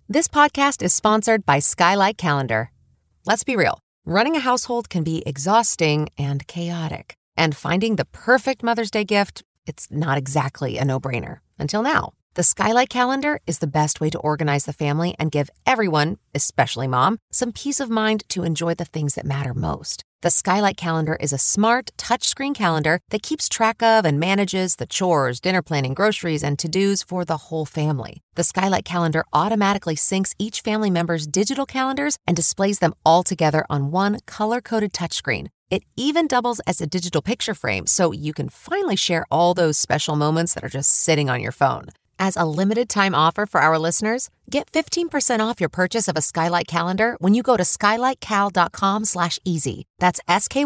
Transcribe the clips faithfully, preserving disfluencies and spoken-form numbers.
This podcast is sponsored by Skylight Calendar. Let's be real. Running a household can be exhausting and chaotic. And finding the perfect Mother's Day gift, it's not exactly a no-brainer. Until now. The Skylight Calendar is the best way to organize the family and give everyone, especially mom, some peace of mind to enjoy the things that matter most. The Skylight Calendar is a smart, touchscreen calendar that keeps track of and manages the chores, dinner planning, groceries, and to-dos for the whole family. The Skylight Calendar automatically syncs each family member's digital calendars and displays them all together on one color-coded touchscreen. It even doubles as a digital picture frame, so you can finally share all those special moments that are just sitting on your phone. As a limited-time offer for our listeners, get fifteen percent off your purchase of a Skylight Calendar when you go to skylightcal.com slash easy. That's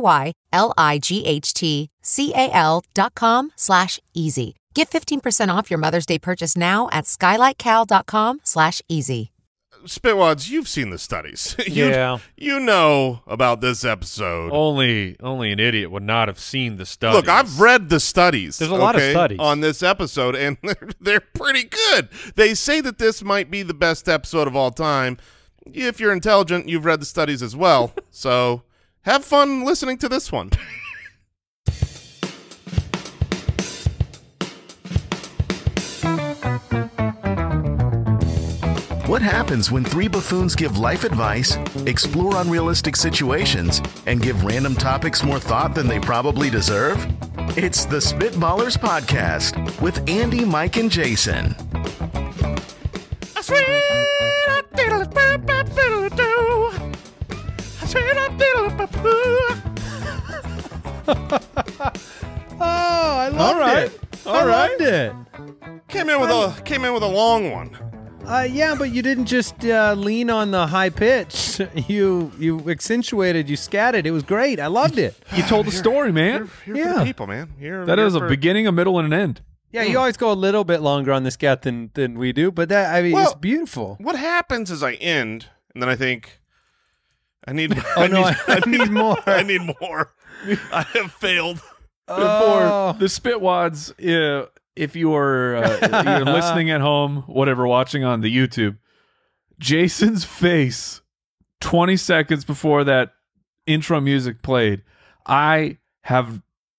S-K-Y-L-I-G-H-T-C-A-L dot com slash easy. Get fifteen percent off your Mother's Day purchase now at skylightcal.com slash easy. Spitwads, you've seen the studies. you, Yeah. You know about this episode. Only only an idiot would not have seen the studies. Look, I've read the studies. There's a lot of okay, studies. on this episode, and they're, they're pretty good. They say that this might be the best episode of all time. If you're intelligent, you've read the studies as well. So have fun listening to this one. What happens when three buffoons give life advice, explore unrealistic situations, and give random topics more thought than they probably deserve? It's the Spitballers Podcast with Andy, Mike, and Jason. Oh, I loved All right. it. All I right. loved it. Came in with a came in with a long one. Uh, yeah, but you didn't just uh, lean on the high pitch. You you accentuated, you scatted. It was great. I loved it. You told the story, man. Here, here for Yeah. the people, man. Here, That here is a for- beginning, a middle, and an end. Yeah, you always go a little bit longer on the scat than than we do, but that I mean, Well, it's beautiful. What happens is I end, and then I think, I need. Oh I no, need, I, I need more. I need more. I have failed. Oh. For the Spitwads, uh, if you are uh, you're listening at home, whatever, watching on the YouTube, Jason's face twenty seconds before that intro music played, I have,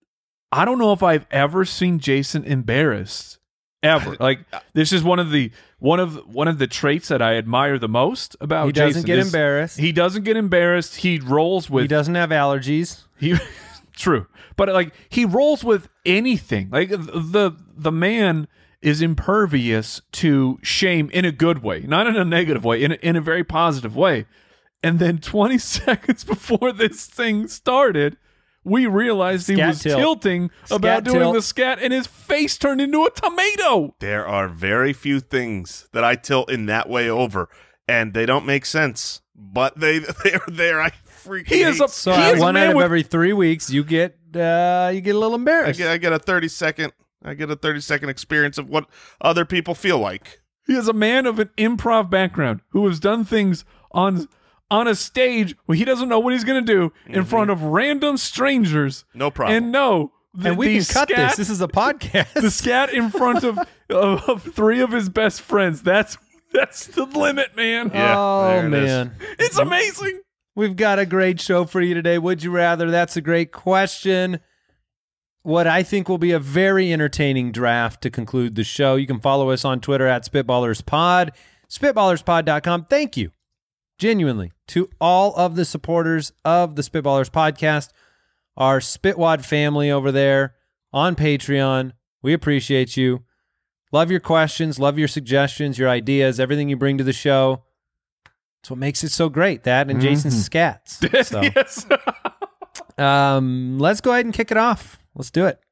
I don't know if I've ever seen Jason embarrassed. Ever. Like, this is one of the one of one of the traits that I admire the most about He Jason. doesn't get is embarrassed. He doesn't get embarrassed. He rolls with He doesn't have allergies. He true. But like he rolls with anything. Like the the man is impervious to shame in a good way, not in a negative way, in a, in a very positive way. And then twenty seconds before this thing started, we realized he Scat was tilt. tilting Scat about doing tilt. the scat, and his face turned into a tomato. There are very few things that I tilt in that way over, and they don't make sense. But they they're there. I freaking He is hate- a So he uh, is a one man out of with- every three weeks, you get uh, you get a little I embarrassed. get I get a thirty second I get a thirty second experience of what other people feel like. He is a man of an improv background who has done things on on a stage where he doesn't know what he's going to do in front of random strangers. No problem. And no, the, and we the can cut scat, this. This is a podcast. the scat in front of, of of three of his best friends. That's that's the limit, man. Yeah, oh there it is. man. It's amazing. We've got a great show for you today. Would you rather? That's a great question. What I think will be a very entertaining draft to conclude the show. You can follow us on Twitter at SpitballersPod, spitballers pod dot com. Thank you, genuinely, to all of the supporters of the Spitballers podcast, our Spitwad family over there on Patreon. We appreciate you. Love your questions, love your suggestions, your ideas, everything you bring to the show. That's what makes it so great. That and Jason's scats. So, Yes. um, let's go ahead and kick it off. Let's do it.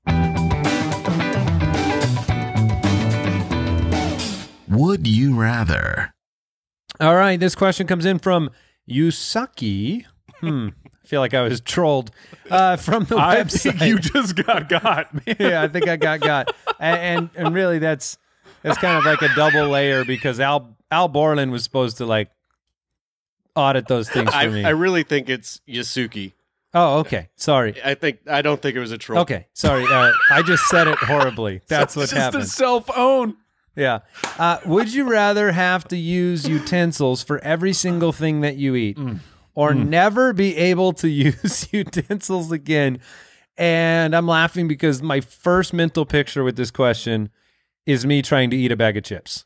Would you rather? All right. This question comes in from Yusaki. Hmm. I feel like I was trolled uh, from the I website. think you just got got, man. yeah, I think I got got. And, and and really, that's that's kind of like a double layer because Al Al Borland was supposed to like audit those things for I, me. I really think it's Yasuki. oh, okay. Sorry. I think I don't think it was a troll. Okay. Sorry. Uh, I just said it horribly. That's what Just happened. a self-own. Yeah. Uh, would you rather have to use utensils for every single thing that you eat Mm. or Mm. never be able to use utensils again? And I'm laughing because my first mental picture with this question is me trying to eat a bag of chips.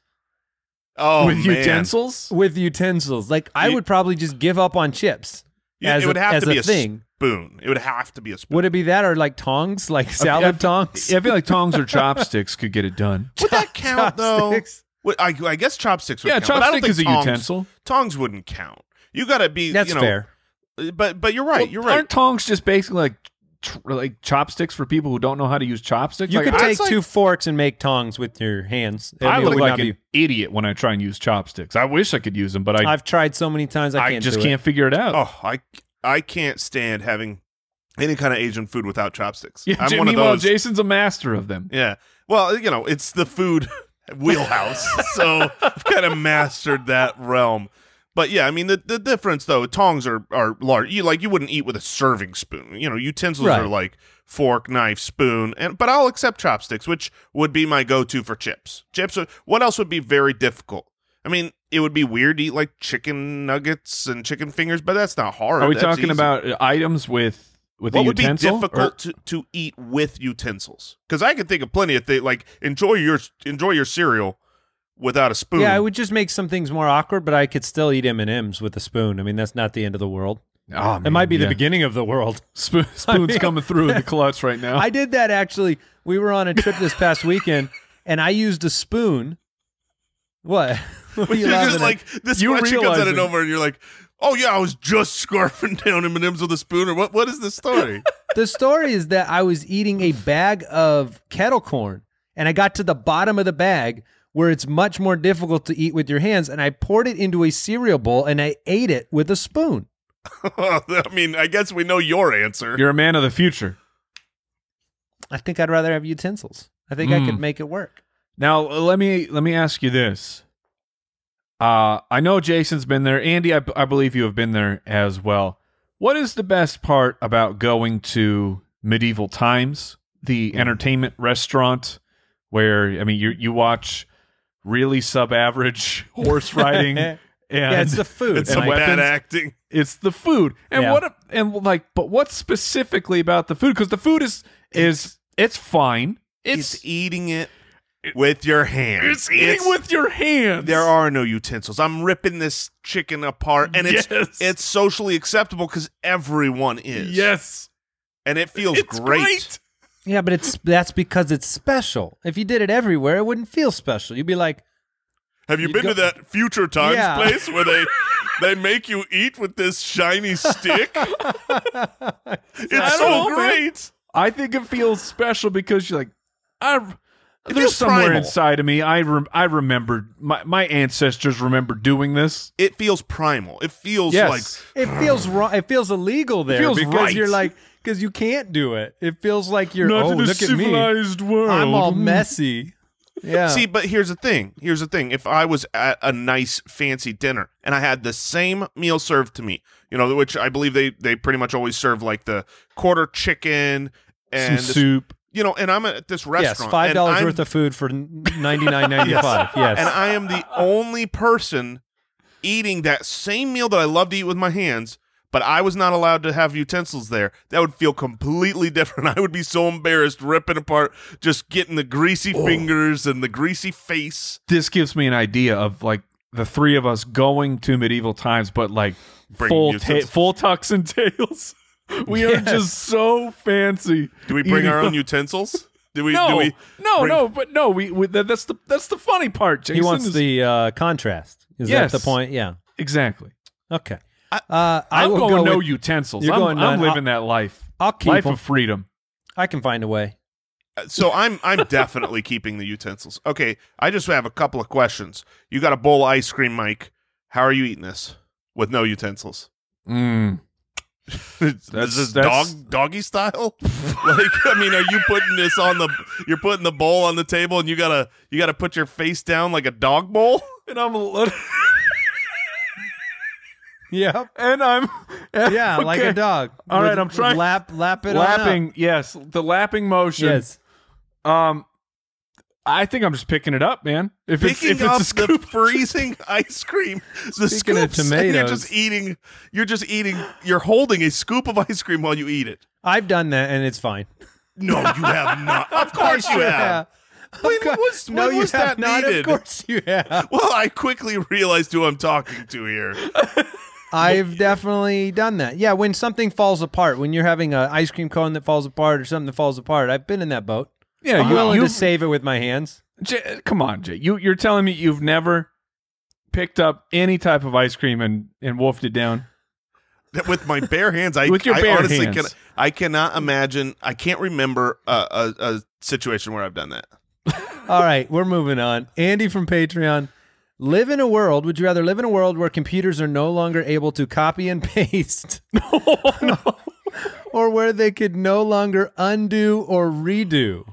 Oh, With man. utensils? With utensils. Like, I You- would probably just give up on chips You- as it would a, have as to be a a thing. spoon. It would have to be a spoon. Would it be that or like tongs, like salad I- tongs? I feel like tongs or chopsticks could get it done. Would that count, though? Chopsticks? Would- I, I guess chopsticks would Yeah, count. but I don't chopstick think is a tongs, utensil. Tongs wouldn't count. You got to be, That's you know, fair. But but you're right. Well, you're right. Aren't tongs just basically like tr- like chopsticks for people who don't know how to use chopsticks? You Like, could I, take like- two forks and make tongs with your hands. I mean, it look would like not an be- idiot when I try and use chopsticks. I wish I could use them, but I I've tried so many times I I, can't just do can't figure it out. Oh, I I can't stand having any kind of Asian food without chopsticks. yeah, I'm J- one of meanwhile, those. Jason's a master of them. Yeah. Well, you know, it's the food wheelhouse, so I've kind of mastered that realm. But yeah, I mean, the, the difference though, tongs are are large. You like you wouldn't eat with a serving spoon. You know, utensils Right. are like fork, knife, spoon, and but I'll accept chopsticks, which would be my go-to for chips. Chips. Are, what else would be very difficult? I mean, it would be weird to eat like chicken nuggets and chicken fingers, but that's not hard. Are we That's talking easy. about uh, items with with What a would be utensil? difficult or- to, to eat with utensils? Because I can think of plenty of things. Like enjoy your enjoy your cereal without a spoon. Yeah, it would just make some things more awkward, but I could still eat M and M's with a spoon. I mean, that's not the end of the world. Oh, It man, might be the yeah. beginning of the world. Spoon, spoon's mean- coming through in the clutch right now. I did that actually. We were on a trip this past weekend, and I used a spoon. What? What are you You're laughing just at? like this You question comes out of realizing- nowhere, and you're like, "Oh yeah, I was just scarfing down M and M's with a spoon." Or what? What is the story? The story is that I was eating a bag of kettle corn, and I got to the bottom of the bag where it's much more difficult to eat with your hands, and I poured it into a cereal bowl, and I ate it with a spoon. I mean, I guess we know your answer. You're a man of the future. I think I'd rather have utensils. I think I could Mm. make it work. Now let me let me ask you this. Uh, I know Jason's been there. Andy, I, b- I believe you have been there as well. What is the best part about going to Medieval Times, the entertainment restaurant, where I mean you you watch really sub-average horse riding, and Yeah, it's the food. It's and some weapons. bad acting. It's the food, and Yeah. what and like, but what specifically about the food? Because the food is is it's fine. It's, It's eating it with your hands. it's eating with your hands. There are no utensils. I'm ripping this chicken apart, and it's Yes. it's socially acceptable because everyone is. yes, and it feels it's great. great. Yeah, but it's that's because it's special. If you did it everywhere, it wouldn't feel special. You'd be like, Have you You been go- to that Future Times Yeah. place where they they make you eat with this shiny stick? It's I so don't know, man. great. I think it feels special because you're like, I. feels There's somewhere primal. inside of me. I rem- I remembered my my ancestors remember doing this. It feels primal. It feels Yes. like it feels wrong. It feels illegal there feels because right. you're like, because you can't do it. It feels like you're, Not oh, in a look at me. civilized world. I'm all messy. Yeah. See, but here's the thing. Here's the thing. If I was at a nice fancy dinner and I had the same meal served to me, you know, which I believe they they pretty much always serve like the quarter chicken Some and this- soup. you know, and I'm at this yes, restaurant. five and dollars I'm- worth of food for ninety nine ninety five. Yes. and I am the only person eating that same meal that I love to eat with my hands, but I was not allowed to have utensils there. That would feel completely different. I would be so embarrassed ripping apart, just getting the greasy fingers and the greasy face. This gives me an idea of like the three of us going to Medieval Times, but like Bringing full ta- utensils. full tux and tails. We are Yes. just so fancy. Do we bring eating- our own utensils? Do we? No, do we no, bring- no, but no. We, we that, that's the that's the funny part. Jason he wants is- the uh, contrast. Is Yes. that the point? Yeah. exactly. Okay. Uh, I I'm will going go no with- utensils. You're I'm, going I'm none. living that life. I'll keep Life them. of freedom. I can find a way. So I'm I'm definitely keeping the utensils. Okay, I just have a couple of questions. You got a bowl of ice cream, Mike. How are you eating this with no utensils? Mm. Is That's- this that's- dog doggy style? Like, I mean, are you putting this on the? You're putting the bowl on the table, and you gotta you gotta put your face down like a dog bowl. And I'm a little. Yep. and I'm Yeah, like a okay. dog. All right, With- I'm trying- lap lap it on up. lapping. Yes, the lapping motion. Yes. Um, I think I'm just picking it up, man. If Picking it's if up it's a scoop, the freezing ice cream, the Speaking of scoops, and you're tomatoes. just eating. You're just eating. You're holding a scoop of ice cream while you eat it. I've done that, and it's fine. No, you have not. Of course you Sure have. When was, no, when you was have that not. needed? Of course you have. Well, I quickly realized who I'm talking to here. I've definitely done that. Yeah, when something falls apart, when you're having an ice cream cone that falls apart or something that falls apart, I've been in that boat. yeah, I'm you, willing you to save it with my hands. Jay, come on, Jay. You you're telling me you've never picked up any type of ice cream and and wolfed it down? With my bare hands, I, With your I bare honestly hands. can. I cannot imagine. I can't remember a, a, a situation where I've done that. All right, we're moving on. Andy from Patreon. Live in a world, would you rather live in a world where computers are no longer able to copy and paste? no. Or where they could no longer undo or redo?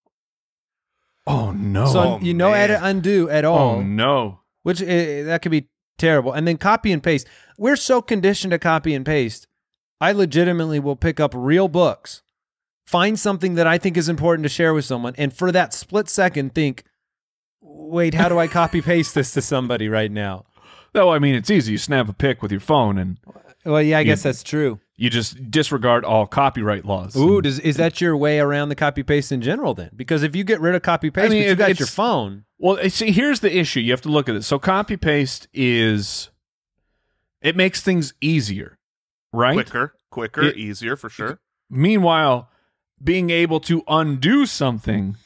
Oh no. So Oh, you know how man. to undo at all, oh no. which uh, that could be terrible. And then copy and paste. We're so conditioned to copy and paste. I legitimately will pick up real books, find something that I think is important to share with someone, and for that split second think, wait, how do I copy paste this to somebody right now? No, I mean it's easy. You snap a pic with your phone and Well, yeah, I You- guess that's true. you just disregard all copyright laws. Ooh, does, is that your way around the copy paste in general then? Because if you get rid of copy paste, I mean, but you it- got it's- your phone. Well, see, here's the issue. You have to look at it. So copy paste is it makes things easier, right? Quicker, quicker, It- easier for sure. Meanwhile, being able to undo something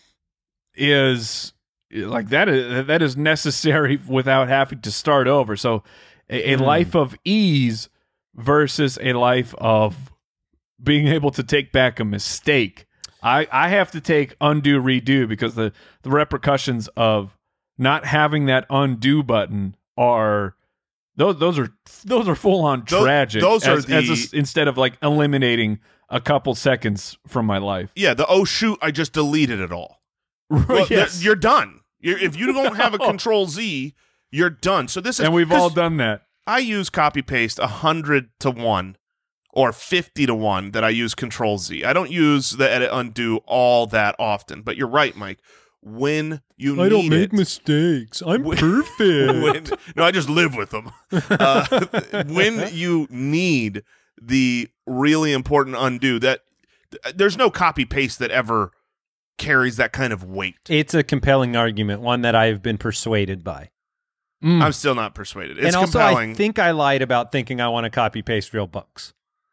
is like that is that is necessary without having to start over. So a, a Hmm. life of ease versus a life of being able to take back a mistake. I, I have to take undo redo because the, the repercussions of not having that undo button are those those are those are full on Those- tragic. those are as, as a the- s- instead of like eliminating a couple seconds from my life. Yeah, the oh shoot, I just deleted it all. Well, Yes. th- you're done. You're, if you don't have a Control Z, you're done. So this is and we've 'cause all done that. I use copy paste a hundred to one or fifty to one that I use Control Z. I don't use the edit undo all that often. But you're right, Mike. When you need it, mistakes. I'm When- perfect. when, no, I just live with them. Uh, when you need the really important undo, that there's no copy paste that ever carries that kind of weight. It's a compelling argument, one that I've been persuaded by. Mm. I'm still not persuaded. It's and also, compelling. I think I lied about thinking I want to copy paste real books.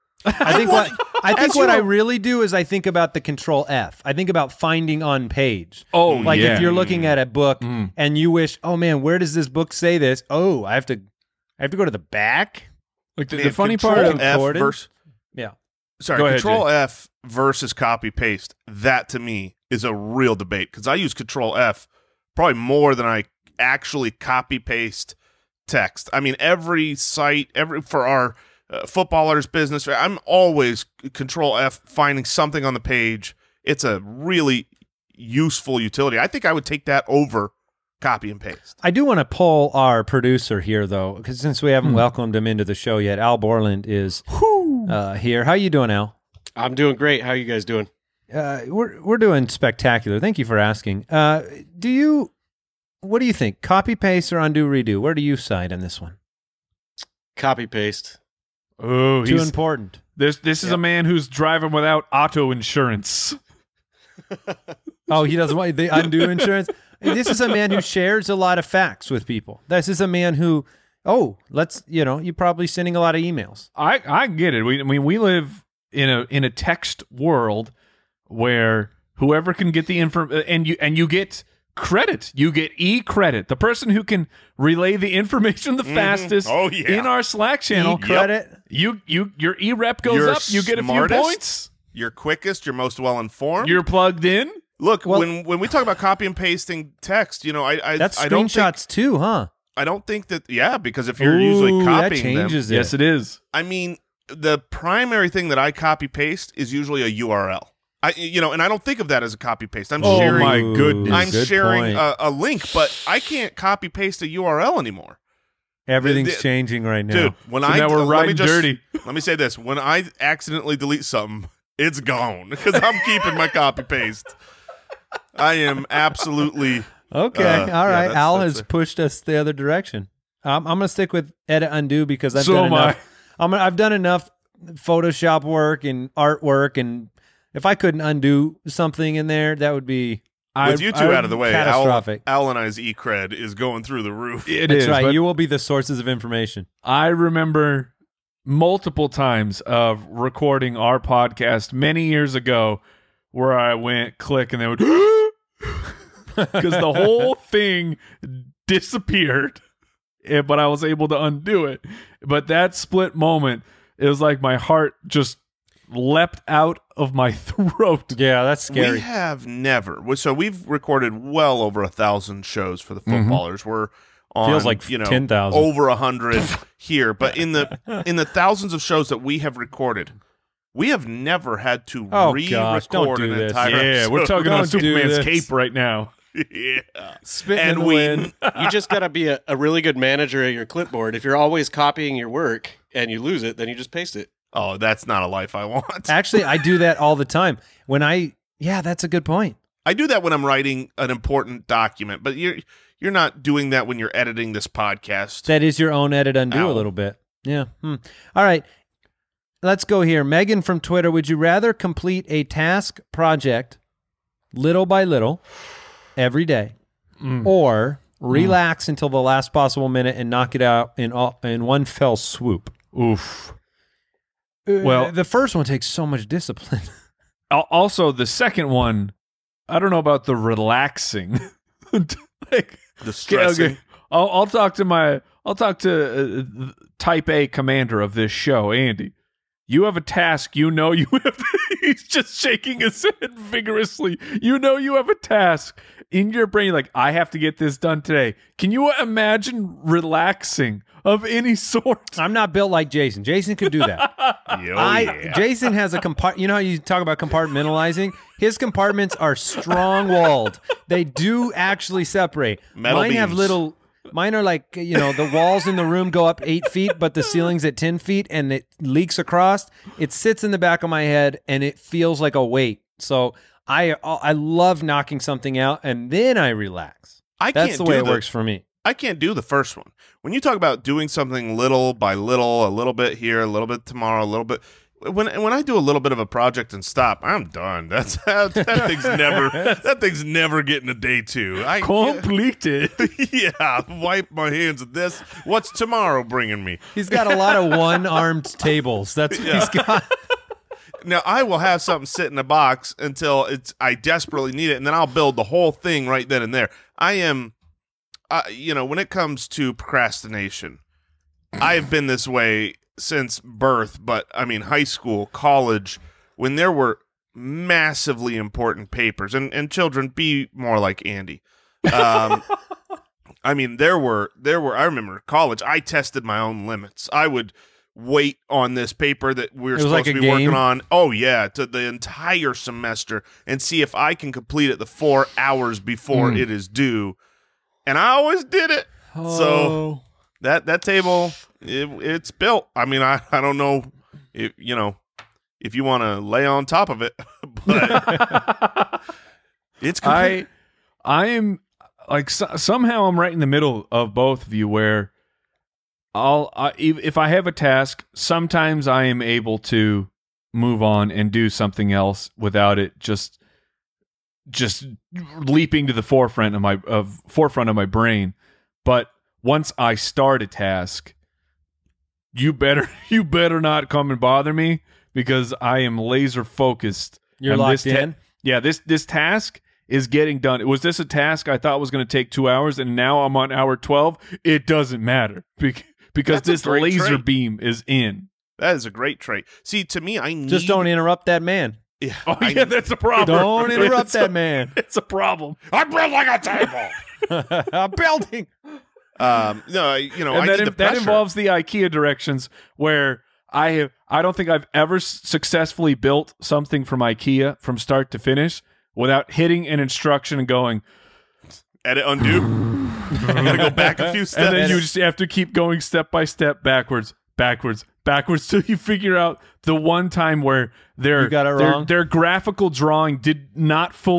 I think what I think As what you I know- really do is I think about the Control F. I think about finding on page. Oh, Like yeah. if you're looking at a book Mm. and you wish, oh man, where does this book say this? Oh, I have to, I have to go to the back. Like the, Man, the funny Control part of F Gordon? versus Yeah. sorry, Go ahead, Control F versus copy paste. That to me is a real debate because I use Control F probably more than I actually copy paste text. I mean, every site, every for our uh, footballers business, I'm always Control F finding something on the page. It's a really useful utility. I think I would take that over copy and paste. I do want to pull our producer here though, because since we haven't welcomed him into the show yet, Al Borland is uh, here. How you doing, Al? I'm doing great. How you guys doing? Uh, we're we're doing spectacular. Thank you for asking. Uh, do you? What do you think? Copy paste or undo redo? Where do you side on this one? Copy paste. oh, Too he's, important. this this is a man who's driving without auto insurance. Oh, he doesn't want the undo insurance. This is a man who shares a lot of facts with people. This is a man who, oh, let's you know, you're probably sending a lot of emails. I I get it. We I mean we live in a in a text world where whoever can get the info and you and you get credit. You get e credit. The person who can relay the information the fastest Oh, yeah. in our Slack channel. E-credit. You you your e rep goes You're up. You get a few smartest. points. You're quickest. You're most well informed. You're plugged in. Look, Well- when when we talk about copy and pasting text, you know, I I, That's I don't think, screenshots too, huh? I don't think that yeah, because if you're usually Ooh, copying that them, changes it. Yes, it is. I mean, the primary thing that I copy paste is usually a U R L. I you know, and I don't think of that as a copy paste. I'm Oh sharing my goodness. I'm Good sharing point. a, a link, but I can't copy paste a U R L anymore. Everything's the- changing right now. Dude, when So I now we're let me riding just- dirty. Let me say this: when I accidentally delete something, it's gone because I'm keeping my copy paste. I am absolutely. Okay, Uh, all yeah, right. that's- Al that's has a- pushed us the other direction. Um, I'm going to stick with edit undo because I've So done am enough. I'm gonna, I've done enough Photoshop work and artwork, and if I couldn't undo something in there, that would be With I- you two I- out of the way, Al, catastrophic. Al and I's e-cred is going through the roof. It That's is, right. but You will be the sources of information. I remember multiple times of recording our podcast many years ago where I went click and they would because the whole thing disappeared, eh, but I was able to undo it. But that split moment, it was like my heart just leapt out of my throat. Yeah, that's scary. We have never. So we've recorded well over a thousand shows for the footballers. We're on, Feels like you know, ten thousand. over a hundred here. But in the in the thousands of shows that we have recorded, we have never had to Oh, re-record gosh, don't do an this. entire Yeah, episode. we're talking about Don't do Superman's this. cape right now. yeah. Spitting And in the we wind. You just got to be a, a really good manager at your clipboard. If you're always copying your work and you lose it, then you just paste it. Oh, that's not a life I want. Actually, I do that all the time. When I, yeah, that's a good point. I do that when I'm writing an important document, but you're you're not doing that when you're editing this podcast. That is your own edit undo Ow. a little bit. Yeah. Hmm. All right. Let's go here. Megan from Twitter, would you rather complete a task project little by little every day Mm. or relax until the last possible minute and knock it out in all, in one fell swoop? Oof. Well, Well- the first one takes so much discipline. Al- Also, the second one, I don't know about the relaxing. like, The stressing. okay, I'll, I'll talk to my, I'll talk to uh, Type A commander of this show, Andy. You have a task. You know you have. He's just shaking his head vigorously. You know you have a task in your brain. Like, I have to get this done today. Can you imagine relaxing of any sort? I'm not built like Jason. Jason could do that. Oh, I yeah. Jason has a compart. You know how you talk about compartmentalizing? His compartments are strong walled. They do actually separate. Metal Mine have beams. little. Mine are like, you know, the walls in the room go up eight feet, but the ceiling's at ten feet, and it leaks across. It sits in the back of my head, and it feels like a weight. So I I love knocking something out, and then I relax. I That's can't the way do it the- works for me. I can't do the first one. When you talk about doing something little by little, a little bit here, a little bit tomorrow, a little bit. When when I do a little bit of a project and stop, I'm done. That's that, that thing's never that thing's never getting a day two. I Completed. yeah, wipe my hands of this. What's tomorrow bringing me? He's got a lot of one-armed tables. That's what he's got. Now I will have something sit in a box until it's I desperately need it, and then I'll build the whole thing right then and there. I am, uh, you know, when it comes to procrastination, I've been this way since birth. But I mean, high school, college, when there were massively important papers, and and children, be more like Andy. Um, I mean, there were there were. I remember college. I tested my own limits. I would wait on this paper that we were It was supposed like to a be game? working on. Oh yeah, to the entire semester, and see if I can complete it the four hours before Mm. it is due. And I always did it. So that that table, it, it's built. I mean, I, I don't know if you know if you want to lay on top of it, but it's complete. I I am like so, somehow I'm right in the middle of both of you where I'll I, if if I have a task, sometimes I am able to move on and do something else without it just just leaping to the forefront of my of forefront of my brain. But once I start a task, you better you better not come and bother me because I am laser focused. You're And locked this ta- in? Yeah, this this task is getting done. Was this a task I thought was going to take two hours, and now I'm on hour twelve? It doesn't matter bec- because That's a this great laser trait. beam is in. That is a great trait. See, to me, I need Just don't interrupt that man. Yeah, Oh I- yeah, that's a problem. Don't interrupt It's that a- man. It's a problem. I'm built like a table. A building. um, no, I- you know, And I that, need the in- that pressure. involves the IKEA directions where I have. I don't think I've ever s- successfully built something from IKEA from start to finish without hitting an instruction and going, edit undo. I'm gonna go back a few steps. and then you just have to keep going step by step backwards, backwards, backwards till you figure out the one time where their You got it their, wrong? their graphical drawing did not fully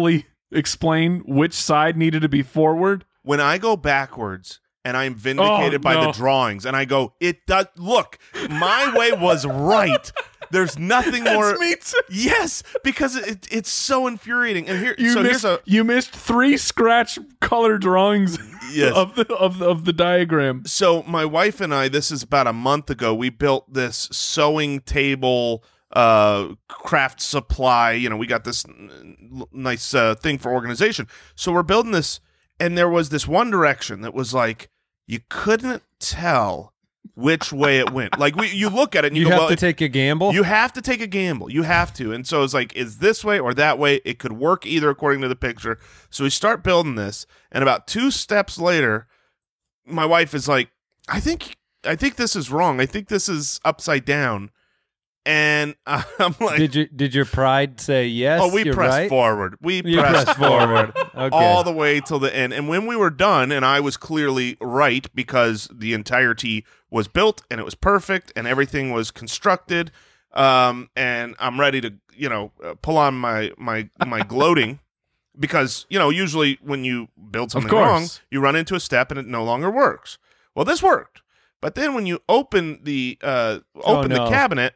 explain which side needed to be forward? When I go backwards and I'm vindicated Oh, by no. the drawings, and I go, it does look, my way was right. There's nothing more. Me too. Yes, because it, it's so infuriating. And here, You so missed, here's a you missed three scratch color drawings Yes. of the of the, of the diagram. So my wife and I, this is about a month ago, we built this sewing table uh craft supply. You know, we got this n- nice uh, thing for organization. So we're building this, and there was this one direction that was like you couldn't tell which way it went. Like we, you look at it and you, You go, have well, to it- take a gamble. You have to take a gamble. You have to. And so it's like, is this way or that way? It could work either according to the picture. So we start building this, and about two steps later, my wife is like, I think I think this is wrong. I think this is upside down. And I'm like, did you did your pride say yes? oh, we you're pressed right? forward. We You pressed pressed forward. forward. Okay. All the way till the end. And when we were done, and I was clearly right because the entirety was built and it was perfect and everything was constructed, um, and I'm ready to, you know, uh, pull on my my my gloating because, you know, usually when you build something course. wrong, you run into a step and it no longer works. Well, this worked, but then when you open the uh, open no. the cabinet.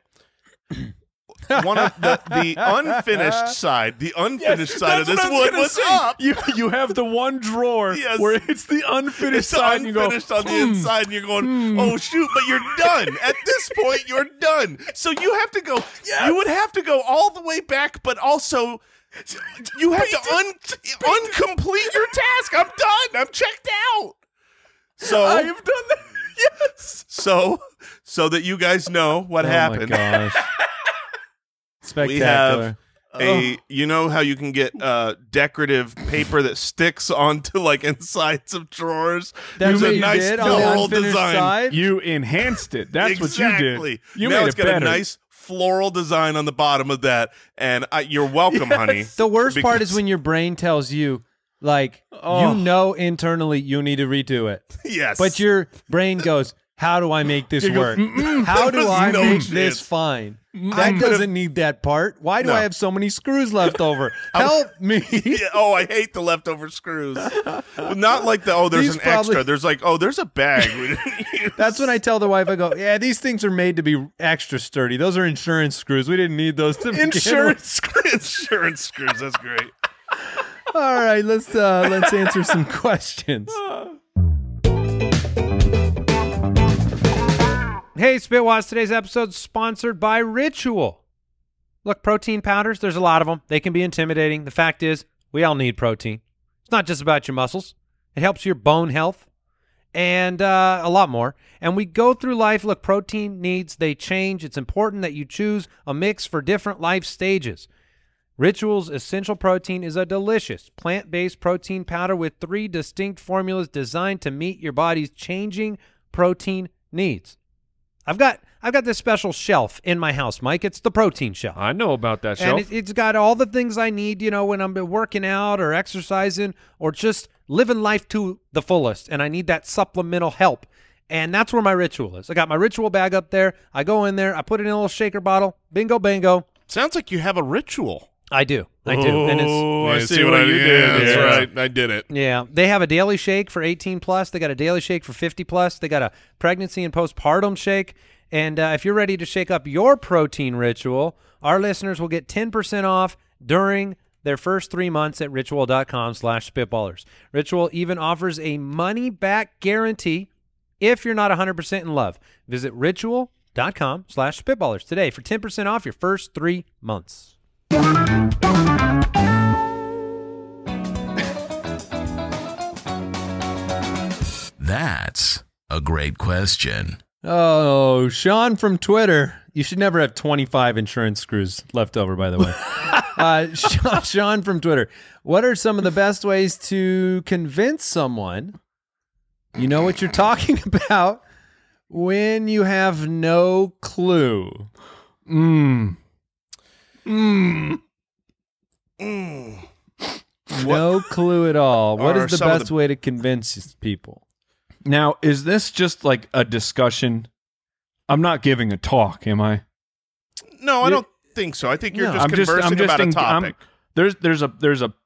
One of the, the unfinished side, the unfinished side of this wood was up. You you have the one drawer Yes. where it's the unfinished It's side, and you go, unfinished on the "Hmm." inside, and you're going, oh shoot! But you're done. At this point, you're done. So you have to go. You would have to go all the way back, but also you have to un uncomplete your task. I'm done. I'm checked out. So I have done that. Yes. so so that you guys know what oh happened. my gosh. We Spectacular. have a, you know how you can get uh, decorative paper that sticks onto like insides of drawers. That's There's what a you nice did on the floral unfinished design. side? You enhanced it. That's exactly. what you did. You now made it's it got better. a nice floral design on the bottom of that, and I, you're welcome, honey. The worst part is Because- when your brain tells you, like, Oh. you know internally you need to redo it. yes, But your brain goes, how do I make this It goes, work? "Mm-mm, How do there's I no make chance." this fine? That doesn't need that part. Why do No. I have so many screws left over? Help me. Yeah, oh, I hate the leftover screws. Not like the oh, there's These an probably- extra. There's like oh, there's a bag. We didn't use. That's when I tell the wife, I go, yeah, these things are made to be extra sturdy. Those are insurance screws. We didn't need those to begin with." Insurance screws. insurance screws. That's great. All right, let's uh, let's answer some questions. Hey, Spitwads, today's episode is sponsored by Ritual. Look, protein powders, there's a lot of them. They can be intimidating. The fact is, we all need protein. It's not just about your muscles. It helps your bone health and uh, a lot more. And we go through life. Look, protein needs, they change. It's important that you choose a mix for different life stages. Ritual's Essential Protein is a delicious plant-based protein powder with three distinct formulas designed to meet your body's changing protein needs. I've got I've got this special shelf in my house, Mike. It's the protein shelf. I know about that And shelf. it, it's got all the things I need, you know, when I'm working out or exercising or just living life to the fullest, and I need that supplemental help. And that's where my Ritual is. I got my Ritual bag up there. I go in there. I put it in a little shaker bottle. Bingo, bango. Sounds like you have a ritual. I do. I do. And it's Oh, I Yeah, see what you yeah, did. That's Yeah. right. I did it. Yeah, they have a daily shake for eighteen plus. They got a daily shake for fifty plus. They got a pregnancy and postpartum shake. And uh, if you're ready to shake up your protein ritual, our listeners will get ten percent off during their first three months at ritual.com slash spitballers. Ritual even offers a money-back guarantee if you're not one hundred percent in love. Visit ritual.com slash spitballers today for ten percent off your first three months. That's a great question. Oh, Sean from Twitter. You should never have twenty-five insurance screws left over, by the way. uh, Sean, Sean from Twitter. What are some of the best ways to convince someone you know what you're talking about when you have no clue? Mm. Mm. Mm. No clue at all. What are is the some of best the- way to convince people? Now, is this just like a discussion? I'm not giving a talk, am I? No, I You- don't think so. I think you're No. just I'm just, conversing I'm just about en- a topic. I'm- there's there's a there's a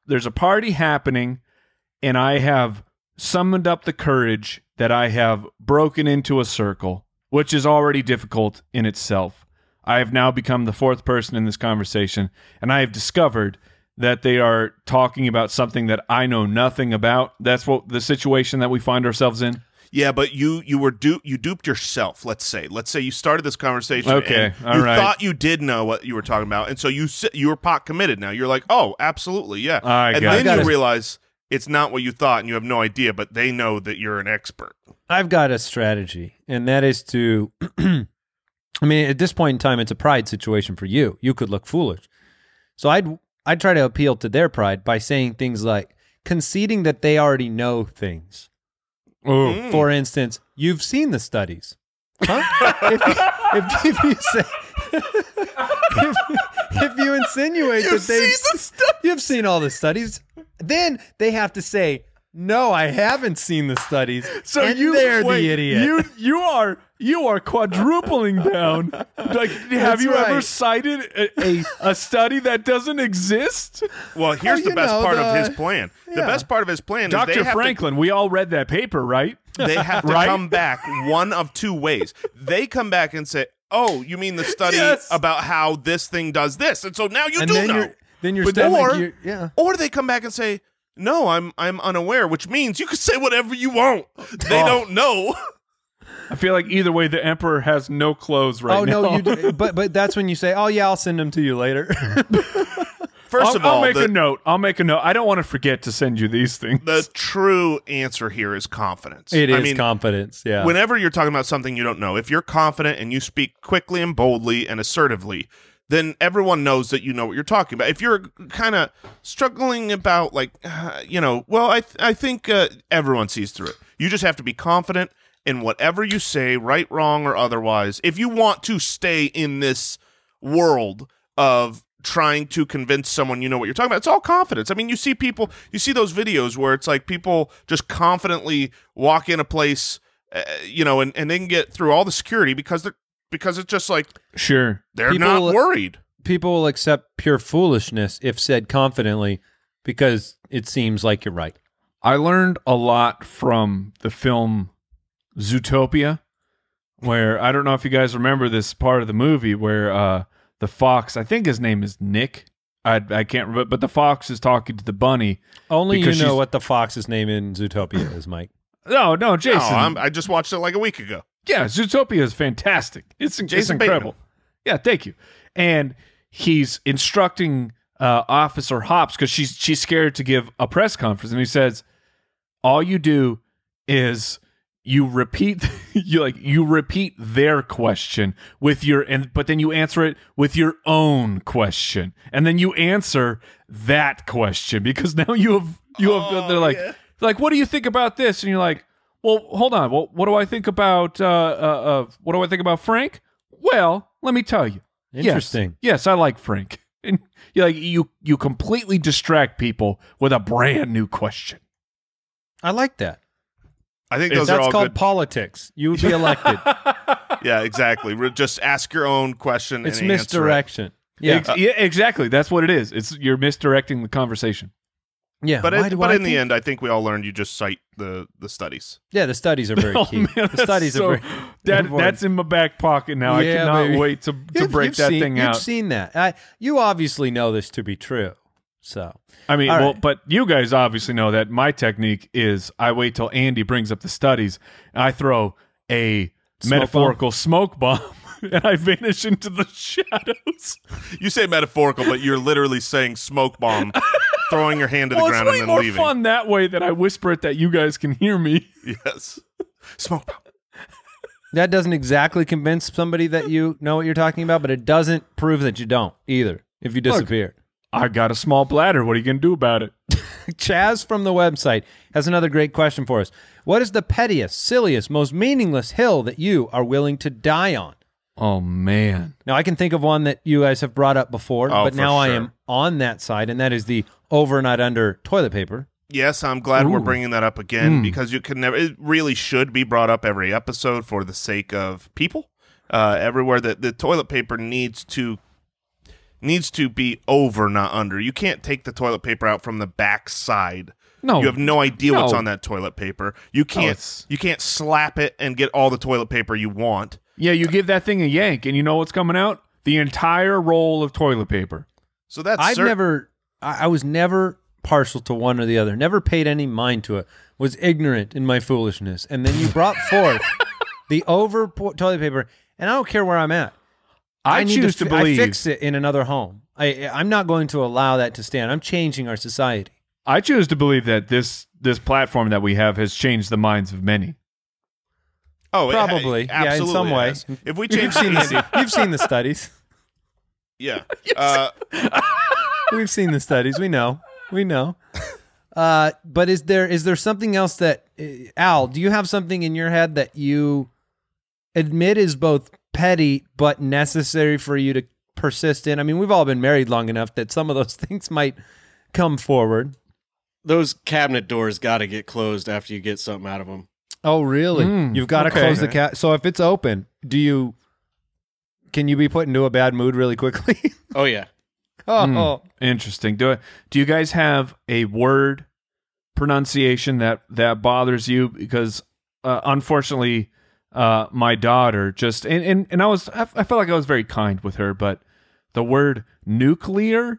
there's a party happening, and I have summoned up the courage that I have broken into a circle, which is already difficult in itself. I have now become the fourth person in this conversation, and I have discovered that they are talking about something that I know nothing about. That's what the situation that we find ourselves in. Yeah, but you you were du- you duped yourself. Let's say, let's say you started this conversation. Okay, and all you right. thought you did know what you were talking about, and so you si- you were pot committed. Now you're like, oh, absolutely, yeah. I and got then it. you Gotta- realize it's not what you thought, and you have no idea. But they know that you're an expert. I've got a strategy, and that is to, I mean, at this point in time, it's a pride situation for you. You could look foolish. So I'd, I'd try to appeal to their pride by saying things like conceding that they already know things. Oh, Mm. For instance, you've seen the studies. Huh? if, you, if, if you say, if, if you insinuate You've that they've seen the studies. you've seen all the studies, then they have to say, no, I haven't seen the studies. so and you they're wait, the idiot. You you are you are quadrupling down. Like, have That's you ever right. cited a, a, a study that doesn't exist? Well, here's Oh, the you best know, part the- of his plan. The yeah. best part of his plan is Doctor they have Franklin, we all read that paper, right? to, they have to Right? come back one of two ways. They come back and say, "Oh, you mean the study Yes. about how this thing does this?" And so now you and do then know. you're then you're But still or- like you're, yeah. Or they come back and say, "No, I'm I'm unaware," which means you can say whatever you want. They Oh. don't know. I feel like either way, the emperor has no clothes right oh now. no, you do, but but that's when you say, oh yeah, I'll send them to you later. First I'll, of all, I'll make the, a note. I'll make a note. I don't want to forget to send you these things. the true answer here is confidence. It is I mean, confidence. Yeah. whenever you're talking about something you don't know, if you're confident and you speak quickly and boldly and assertively, then everyone knows that you know what you're talking about. If you're kind of struggling about, like, uh, you know, well, I th- I think uh, everyone sees through it. You just have to be confident in whatever you say, right, wrong, or otherwise. If you want to stay in this world of trying to convince someone you know what you're talking about, it's all confidence. I mean, you see people, you see those videos where it's like people just confidently walk in a place, uh, you know, and, and they can get through all the security because they're because it's just like Sure. they're People- not worried. People will accept pure foolishness if said confidently because it seems like you're right. I learned a lot from the film Zootopia, where I don't know if you guys remember this part of the movie where uh, the fox, I think his name is Nick. I I can't remember, but the fox is talking to the bunny. Only Because you know she's- what the fox's name in Zootopia is, Mike. No, no, Jason. No, I'm, I just watched it like a week ago. Yeah, Zootopia is fantastic. It's, it's Jason incredible. Bateman. Yeah, thank you. And he's instructing uh, Officer Hops because she's she's scared to give a press conference, and he says, "All you do is you repeat you like you repeat their question with your and but then you answer it with your own question, and then you answer that question because now you have you have Oh, they're like yeah. like what do you think about this?" And you're like, well, hold on. Well, what do I think about uh, uh, uh, what do I think about Frank? Well, let me tell you. Yes. Interesting. Yes, I like Frank. And you like you you completely distract people with a brand new question. I like that. I think those are That's all called good. politics. You would be elected. Yeah, exactly. Re- Just ask your own question. It's and answer it. misdirection. Yeah. Ex- yeah, exactly. That's what it is. It's you're misdirecting the conversation. yeah. But Why it, do but I in the think- end, I think we all learned you just cite the the studies. yeah, the studies are very Oh, key. man, the that's studies so- are very that important. that's in my back pocket now. I Yeah, cannot baby. wait to to You've- break you've that seen- thing you've out. seen that. I, you obviously know this to be true. So I mean, All well, right. but you guys obviously know that my technique is I wait till Andy brings up the studies, and I throw a Smoke metaphorical smoke bomb, and I vanish into the shadows. You say metaphorical, but you're literally saying smoke bomb, throwing your hand to the Well, it's ground way and then more leaving. fun that way that I whisper it that you guys can hear me. Yes, smoke bomb. that doesn't exactly convince somebody that you know what you're talking about, but it doesn't prove that you don't either if you disappear. I got a small bladder. What are you going to do about it? Chaz from the website has another great question for us. What is the pettiest, silliest, most meaningless hill that you are willing to die on? Oh, man. Now, I can think of one that you guys have brought up before, Oh, but for now I sure. am on that side, and that is the over not under toilet paper. Yes, I'm glad we're Ooh. bringing that up again Mm. because you can never. It really should be brought up every episode for the sake of people. Uh, everywhere that the toilet paper needs to needs to be over, not under. You can't take the toilet paper out from the back side. No, you have no idea no. what's on that toilet paper. You can't. it's- you can't slap it and get all the toilet paper you want. Yeah, you give that thing a yank, and you know what's coming out? The entire roll of toilet paper. So that's I've cer- never, I, I was never partial to one or the other. Never paid any mind to it. Was ignorant in my foolishness, and then you brought forth the over po- toilet paper, and I don't care where I'm at. I, need choose to, to, fi- believe. I fix it in another home. I, I'm not going to allow that to stand. I'm changing our society. I choose to believe that this this platform that we have has changed the minds of many. Oh, it- Probably, it yeah, in absolutely some way. has. If we You've change seen, the the, you've seen the studies. yeah. Uh, We've seen the studies. We know. We know. Uh, but is there is there something else that uh, Al? Do you have something in your head that you admit is both petty but necessary for you to persist in? I mean, we've all been married long enough that some of those things might come forward. Those cabinet doors got to get closed after you get something out of them. Oh, really? Mm, You've got to okay. close the cat. So if it's open, do you? Can you be put into a bad mood really quickly? Oh yeah. oh, Mm, interesting. Do do you guys have a word pronunciation that that bothers you? Because uh, unfortunately, uh, my daughter just and, and and I was I, I felt like I was very kind with her, but the word nuclear,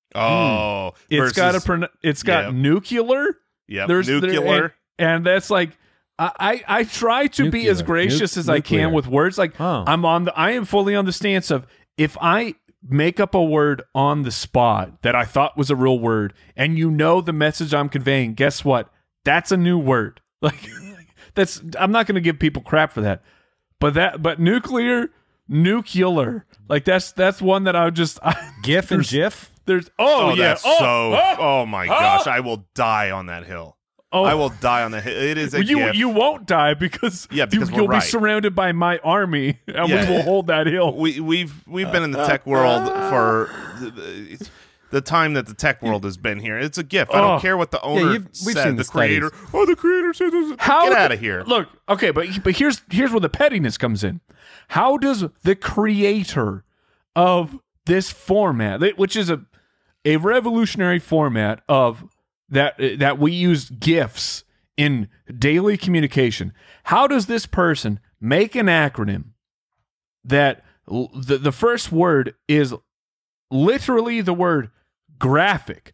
oh, it's versus- got a pron- it's got Yep. nuclear. Yep, There's there- nuclear. and, and that's like. I, I I try to be as Nuclear. gracious Nu- as I can nuclear. with words. Like Oh. I'm on the I am fully on the stance of if I make up a word on the spot that I thought was a real word, and you know the message I'm conveying, guess what? That's a new word. Like that's I'm not going to give people crap for that. But that but nuclear, nuclear, like that's that's one that I would just I, GIF and there's- GIF. There's oh, Oh, yeah that's oh, so. oh, Oh, my gosh, I will die on that hill. oh. I will die on the hill. It is a you gift. you won't die because, Yeah, because you, we're you'll right. be surrounded by my army and Yeah. we will hold that hill. we we've we've been in the tech world for the, the, the time that the tech world has been here. It's a gift. I Oh. don't care what the owner you've- we've said. seen the the creator. studies. Oh, the creator said this. How Get d- out of here. Look, okay, but but here's here's where the pettiness comes in. How does the creator of this format, which is a a revolutionary format of that that we use GIFs in daily communication, how does this person make an acronym that l- the the first word is literally the word graphic,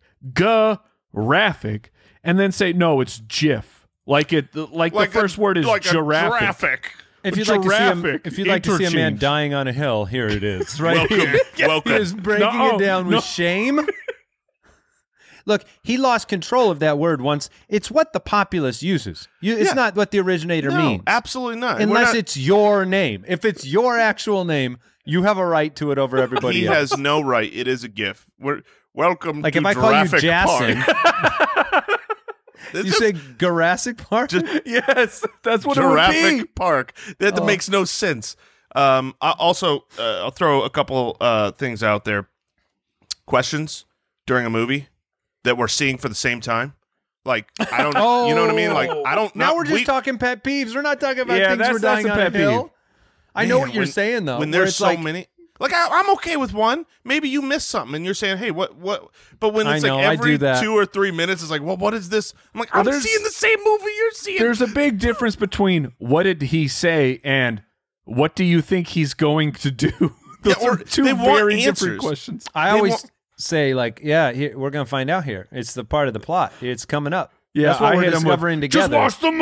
graphic, and then say no, it's GIF. Like it, like, Like the first a, word is like giraffic. A graphic. If you'd like to see a, Giraffic if you'd like to see a man interchange. dying on a hill, here it is. Right Welcome. here. Welcome. He is breaking No, it down with no. shame. Look, he lost control of that word once. It's what the populace uses. You, it's Yeah. not what the originator No, means. absolutely not. We're Unless not- it's your name. If it's your actual name, you have a right to it over everybody he else. has no right. It is a gift. We're welcome. Like to if I call you Jurassic Jason, Park. This you is say Jurassic Park? Yes, that's what it would be. Jurassic Park. That, that Oh. makes no sense. Um, I also, uh, I'll throw a couple uh, things out there. Questions during a movie that we're seeing for the same time. Like, I don't, Oh. you know what I mean? Like, I don't. Now not- we're just we- talking pet peeves. We're not talking about Yeah, things that's- we're that's dying a on a pet hill. peeve. I know Man, what you're when- saying though. When where there's it's so like, many. Like, I, I'm okay with one. Maybe you missed something and you're saying, hey, what, what? But when I it's know, like I every do that. two or three minutes, it's like, well, what is this? I'm like, Well, I'm there's- seeing the same movie you're seeing. There's a big difference between what did he say and what do you think he's going to do. Those Yeah, or are two they want very answers. different questions. I They always want- say like, yeah, here, we're gonna find out here. It's the part of the plot. It's coming up. Yeah, That's what I we're hit him with, discovering together. Just watch the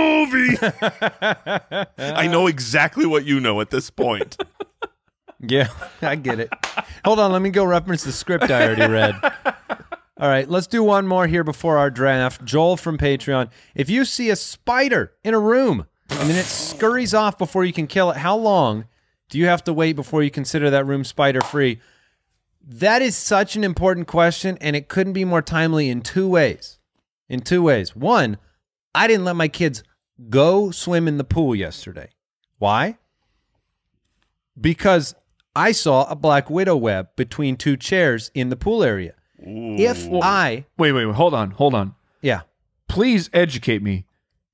movie. I know exactly what you know at this point. Yeah, I get it. Hold on, let me go reference the script I already read. All right, let's do one more here before our draft. Joel from Patreon. If you see a spider in a room and then it scurries off before you can kill it, how long do you have to wait before you consider that room spider free? That is such an important question, and it couldn't be more timely in two ways. In two ways. One, I didn't let my kids go swim in the pool yesterday. Why? Because I saw a black widow web between two chairs in the pool area. If I, Wait, wait, wait. Hold on. Hold on. yeah, Please educate me.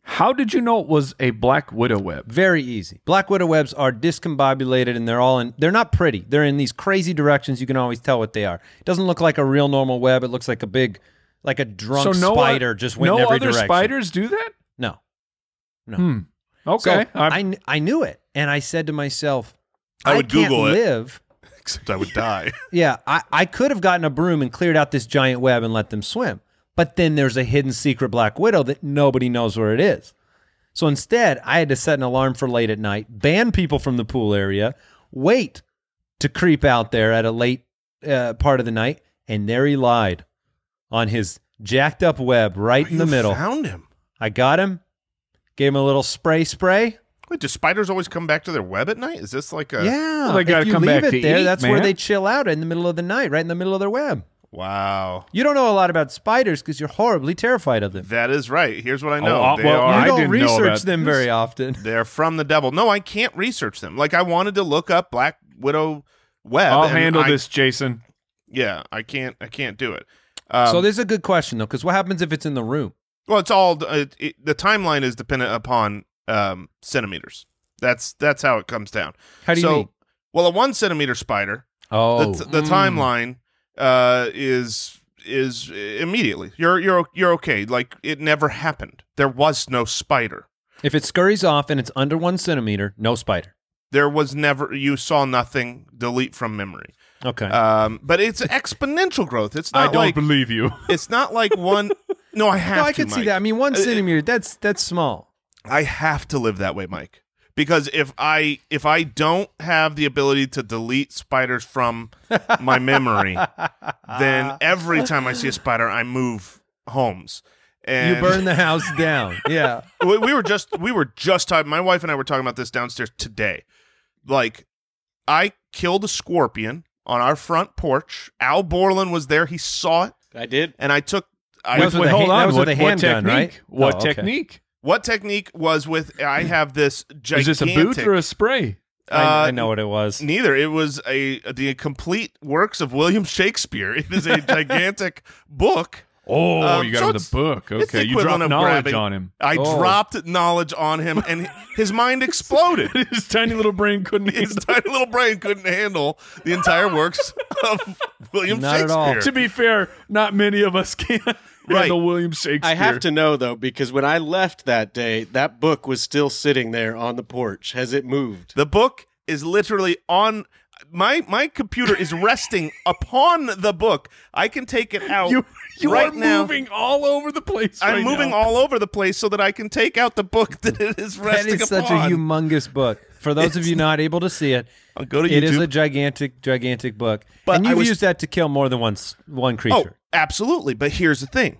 How did you know it was a black widow web? Very easy. Black widow webs are discombobulated, and they're all in. They're not pretty. They're in these crazy directions. You can always tell what they are. It doesn't look like a real normal web. It looks like a big, like a drunk so no spider o- just went no in every other direction. spiders do that? No, no. Hmm. Okay. So I, kn- I knew it, and I said to myself, I I, would can't Google it. live. Except I would die. Yeah, I, I could have gotten a broom and cleared out this giant web and let them swim. But then there's a hidden secret black widow that nobody knows where it is. So instead, I had to set an alarm for late at night, ban people from the pool area, wait to creep out there at a late uh, part of the night, and there he lied on his jacked up web right in the You middle. found him. I got him, gave him a little spray spray. Wait, do spiders always come back to their web at night? Is this like a... Yeah, Well, they gotta if you come leave back it to there, eat, that's where man. they chill out in the middle of the night, right in the middle of their web. Wow. You don't know a lot about spiders because you're horribly terrified of them. That is right. Here's what I know. Oh, uh, they well, are... You I don't didn't know research about them this. very often. They're from the devil. No, I can't research them. Like, I wanted to look up Black Widow web. I'll and handle I- this, Jason. Yeah, I can't. I can't do it. Um, So this is a good question, though, because what happens if it's in the room? well, it's all it, it, the timeline is dependent upon um, centimeters. That's that's how it comes down. How do you so, mean? well, a one centimeter spider, Oh, the, the timeline uh, is is immediately. You're you're you're okay. Like, it never happened. There was no spider. if it scurries off and it's under one centimeter, no spider. There was never. You saw nothing. Delete from memory. Okay. Um, but it's exponential growth. It's I not don't like believe you. it's not like one. No, I have no, I to. can see Mike. that. I mean, one Uh, centimeter, that's that's small. I have to live that way, Mike. Because if I if I don't have the ability to delete spiders from my memory, then every time I see a spider, I move homes. And You burn the house down. Yeah. we, we were just we were just talking. My wife and I were talking about this downstairs today. Like, I killed a scorpion on our front porch. Al Borland was there. He saw it, I did. and I took. I That Wait, was with wait, a hold hand- that on. was What, with a what handgun, technique? right? What Oh, okay. technique? what technique was with? I have this gigantic. Is this a boot or a spray? I, I uh, know what it was. Neither. It was a the complete works of William Shakespeare. It is a gigantic book. Oh, Um, you got so it with it's- a book. it's the Okay, you equivalent dropped of knowledge grabbing- on him. I Oh. dropped knowledge on him, and his mind exploded. His tiny little brain couldn't His handle. tiny little brain couldn't handle the entire works of William Not at Shakespeare. all. To be fair, not many of us can Right. handle William Shakespeare. I have to know though, because when I left that day, that book was still sitting there on the porch. Has it moved? The book is literally on my my computer is resting upon the book. I can take it out You, you right are now. moving all over the place. I'm right moving now. all over the place so that I can take out the book that it is That resting is such upon. a humongous book. For those of It's- you not able to see it, I'll go to it YouTube. is a gigantic, gigantic book. But and I you've was- used that to kill more than one, s- one Oh, creature. absolutely. But here's the thing.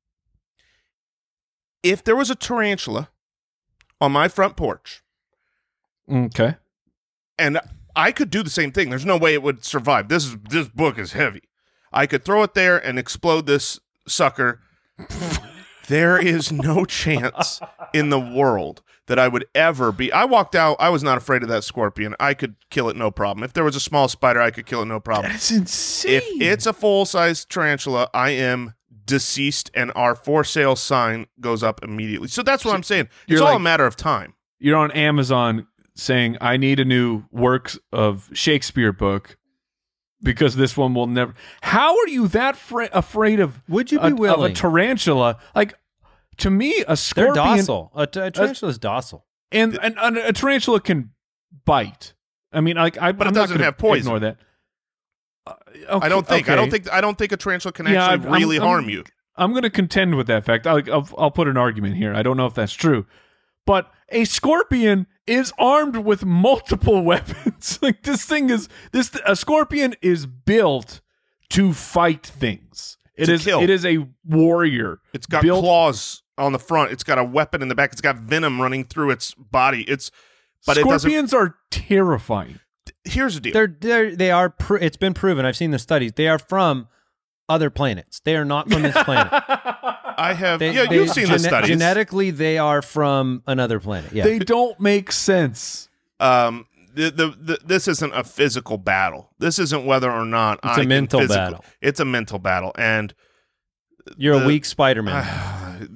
If there was a tarantula on my front porch, Okay. and I could do the same thing, there's no way it would survive. This is this book is heavy. I could throw it there and explode this sucker. There is no chance in the world that I would ever be. I walked out. I was not afraid of that scorpion. I could kill it no problem. If there was a small spider, I could kill it no problem. That's insane. If it's a full-size tarantula, I am deceased, and our for sale sign goes up immediately. So that's what I'm saying. It's you're all a like- matter of time. You're on Amazon saying, I need a new works of Shakespeare book because this one will never. How are you that fra- afraid of, Would you a, be of a willing? tarantula? Like, to me, a They're scorpion docile. A, t- a tarantula is docile. and, and, and a tarantula can bite. I mean, like, I, But it I'm not doesn't gonna have poison. Ignore that. Uh, okay, I don't think. I don't okay. think. I don't think a tarantula can Yeah, actually I'm- really I'm- harm you. I'm going to contend with that fact. I'll, I'll, I'll put an argument here. I don't know if that's true. But a scorpion is armed with multiple weapons. Like, this thing is this a scorpion is built to fight things. It To is kill. it is a warrior. It's got built, claws on the front. It's got a weapon in the back. It's got venom running through its body. It's but it doesn't. Scorpions are terrifying. Here's the deal. They're they're they are. Pr- it's been proven. I've seen the studies. They are from other planets. They are not from this planet. I have. They, yeah, they- you've seen the gene- studies. Genetically, they are from another planet. Yeah. They don't make sense. um, the, the, the this isn't a physical battle. This isn't whether or not It's I a can mental physical- battle. It's a mental battle, and You're the- a weak Spider-Man. the,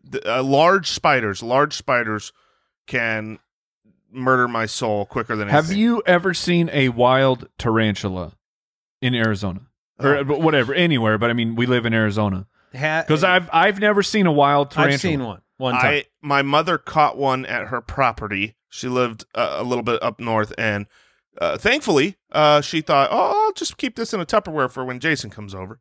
the, uh, large spiders, large spiders can murder my soul quicker than Have anything. you ever seen a wild tarantula in Arizona or Oh. whatever, anywhere? But I mean, we live in Arizona Ha- because I've I've never seen a wild tarantula. I've seen one one time. I my mother caught one at her property. She lived uh, a little bit up north, and uh, thankfully, uh, she thought, "Oh, I'll just keep this in a Tupperware for when Jason comes over."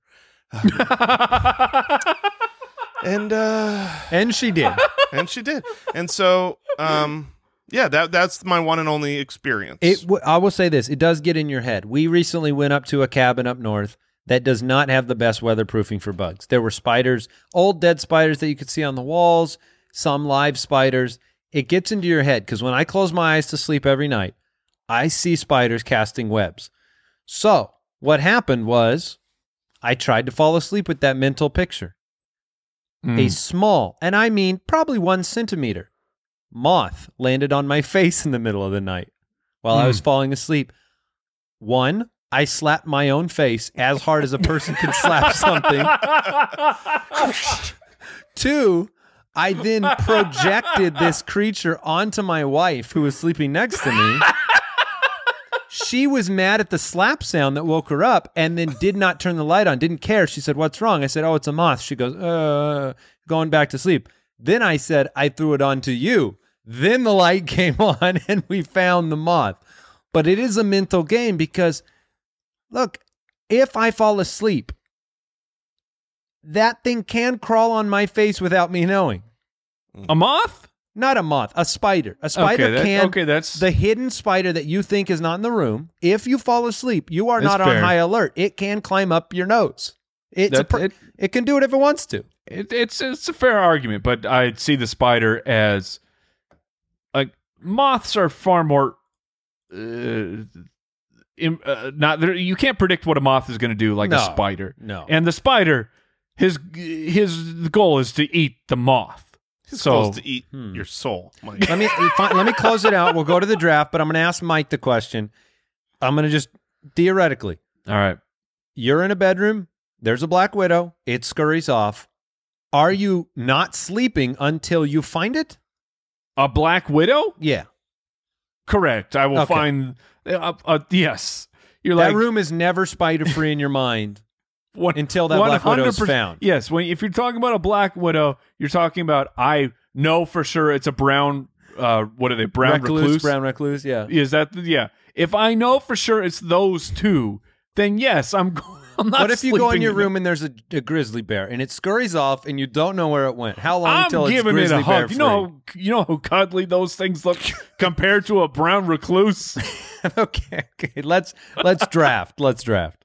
and uh, and she did. and she did, and so um, yeah, that that's my one and only experience. It. W- I will say this: it does get in your head. We recently went up to a cabin up north that does not have the best weatherproofing for bugs. There were spiders, old dead spiders that you could see on the walls, some live spiders. It gets into your head because when I close my eyes to sleep every night, I see spiders casting webs. So what happened was I tried to fall asleep with that mental picture. Mm. A small, and I mean probably one centimeter, moth landed on my face in the middle of the night while I was falling asleep. One, I slapped my own face as hard as a person could slap something. Two, I then projected this creature onto my wife who was sleeping next to me. She was mad at the slap sound that woke her up and then did not turn the light on, didn't care. She said, "What's wrong?" I said, "Oh, it's a moth." She goes, uh, going back to sleep. Then I said, "I threw it on to you." Then the light came on and we found the moth. But it is a mental game because, look, if I fall asleep, that thing can crawl on my face without me knowing. A moth? Not a moth, a spider. A spider Okay, that- can. okay, that's- the hidden spider that you think is not in the room. If you fall asleep, you are That's not on fair. high alert. It can climb up your nose. It's a That- pr- it- it can do it if it wants to. It, it's it's a fair argument, but I see the spider as like moths are far more. Uh, im, uh, not there. You can't predict what a moth is going to do like No, a spider. no. And the spider, his his goal is to eat the moth. His so goal is to eat Hmm. your soul, Mike. Let me fine, let me close it out. We'll go to the draft, but I'm going to ask Mike the question. I'm going to just theoretically. all right. You're in a bedroom. There's a black widow. It scurries off. Are you not sleeping until you find it? A black widow? Yeah. Correct. I will Okay. find. Uh, uh, yes. You're That like room is never spider free in your mind one, until that black widow is one hundred percent found. Yes. When if you're talking about a black widow, you're talking about I know for sure it's a brown. Uh, what are they? Brown recluse, recluse. brown recluse. Yeah. Is that yeah? If I know for sure it's those two, then yes, I'm. I'm not. What if you go in sleeping your it. room and there's a, a grizzly bear and it scurries off and you don't know where it went? How long I'm until it's giving it grizzly a hug. bear You know, you know how cuddly those things look compared to a brown recluse. free? okay, okay. Let's let's draft. Let's draft.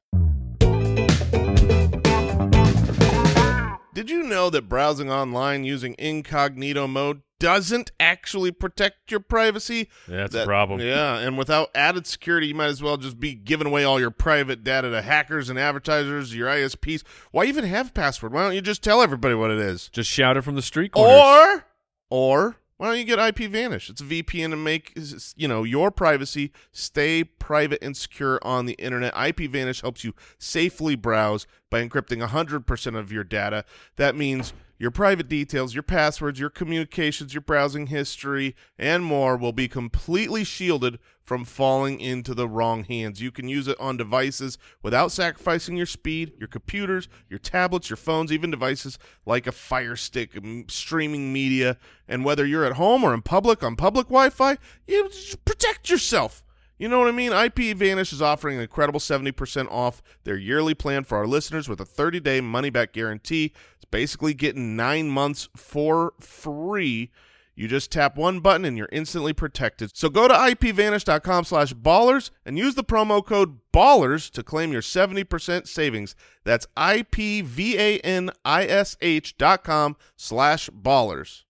Did you know that browsing online using incognito mode doesn't actually protect your privacy? That's That- a problem. Yeah, and without added security, you might as well just be giving away all your private data to hackers and advertisers, your I S Ps. Why even have a password? Why don't you just tell everybody what it is? Just shout it from the street corners. Or, or why don't you get I P Vanish? It's a V P N to make you know your privacy stay private and secure on the internet. I P Vanish helps you safely browse by encrypting one hundred percent of your data. That means your private details, your passwords, your communications, your browsing history, and more will be completely shielded from falling into the wrong hands. You can use it on devices without sacrificing your speed, your computers, your tablets, your phones, even devices like a Fire Stick, m- streaming media. And whether you're at home or in public on public Wi-Fi, you just protect yourself. You know what I mean? I P Vanish is offering an incredible seventy percent off their yearly plan for our listeners with a thirty-day money-back guarantee. It's basically getting nine months for free. You just tap one button and you're instantly protected. So go to ipvanish.com slash ballers and use the promo code BALLERS to claim your seventy percent savings. That's I-P-V-A-N-I-S-H dot com slash ballers.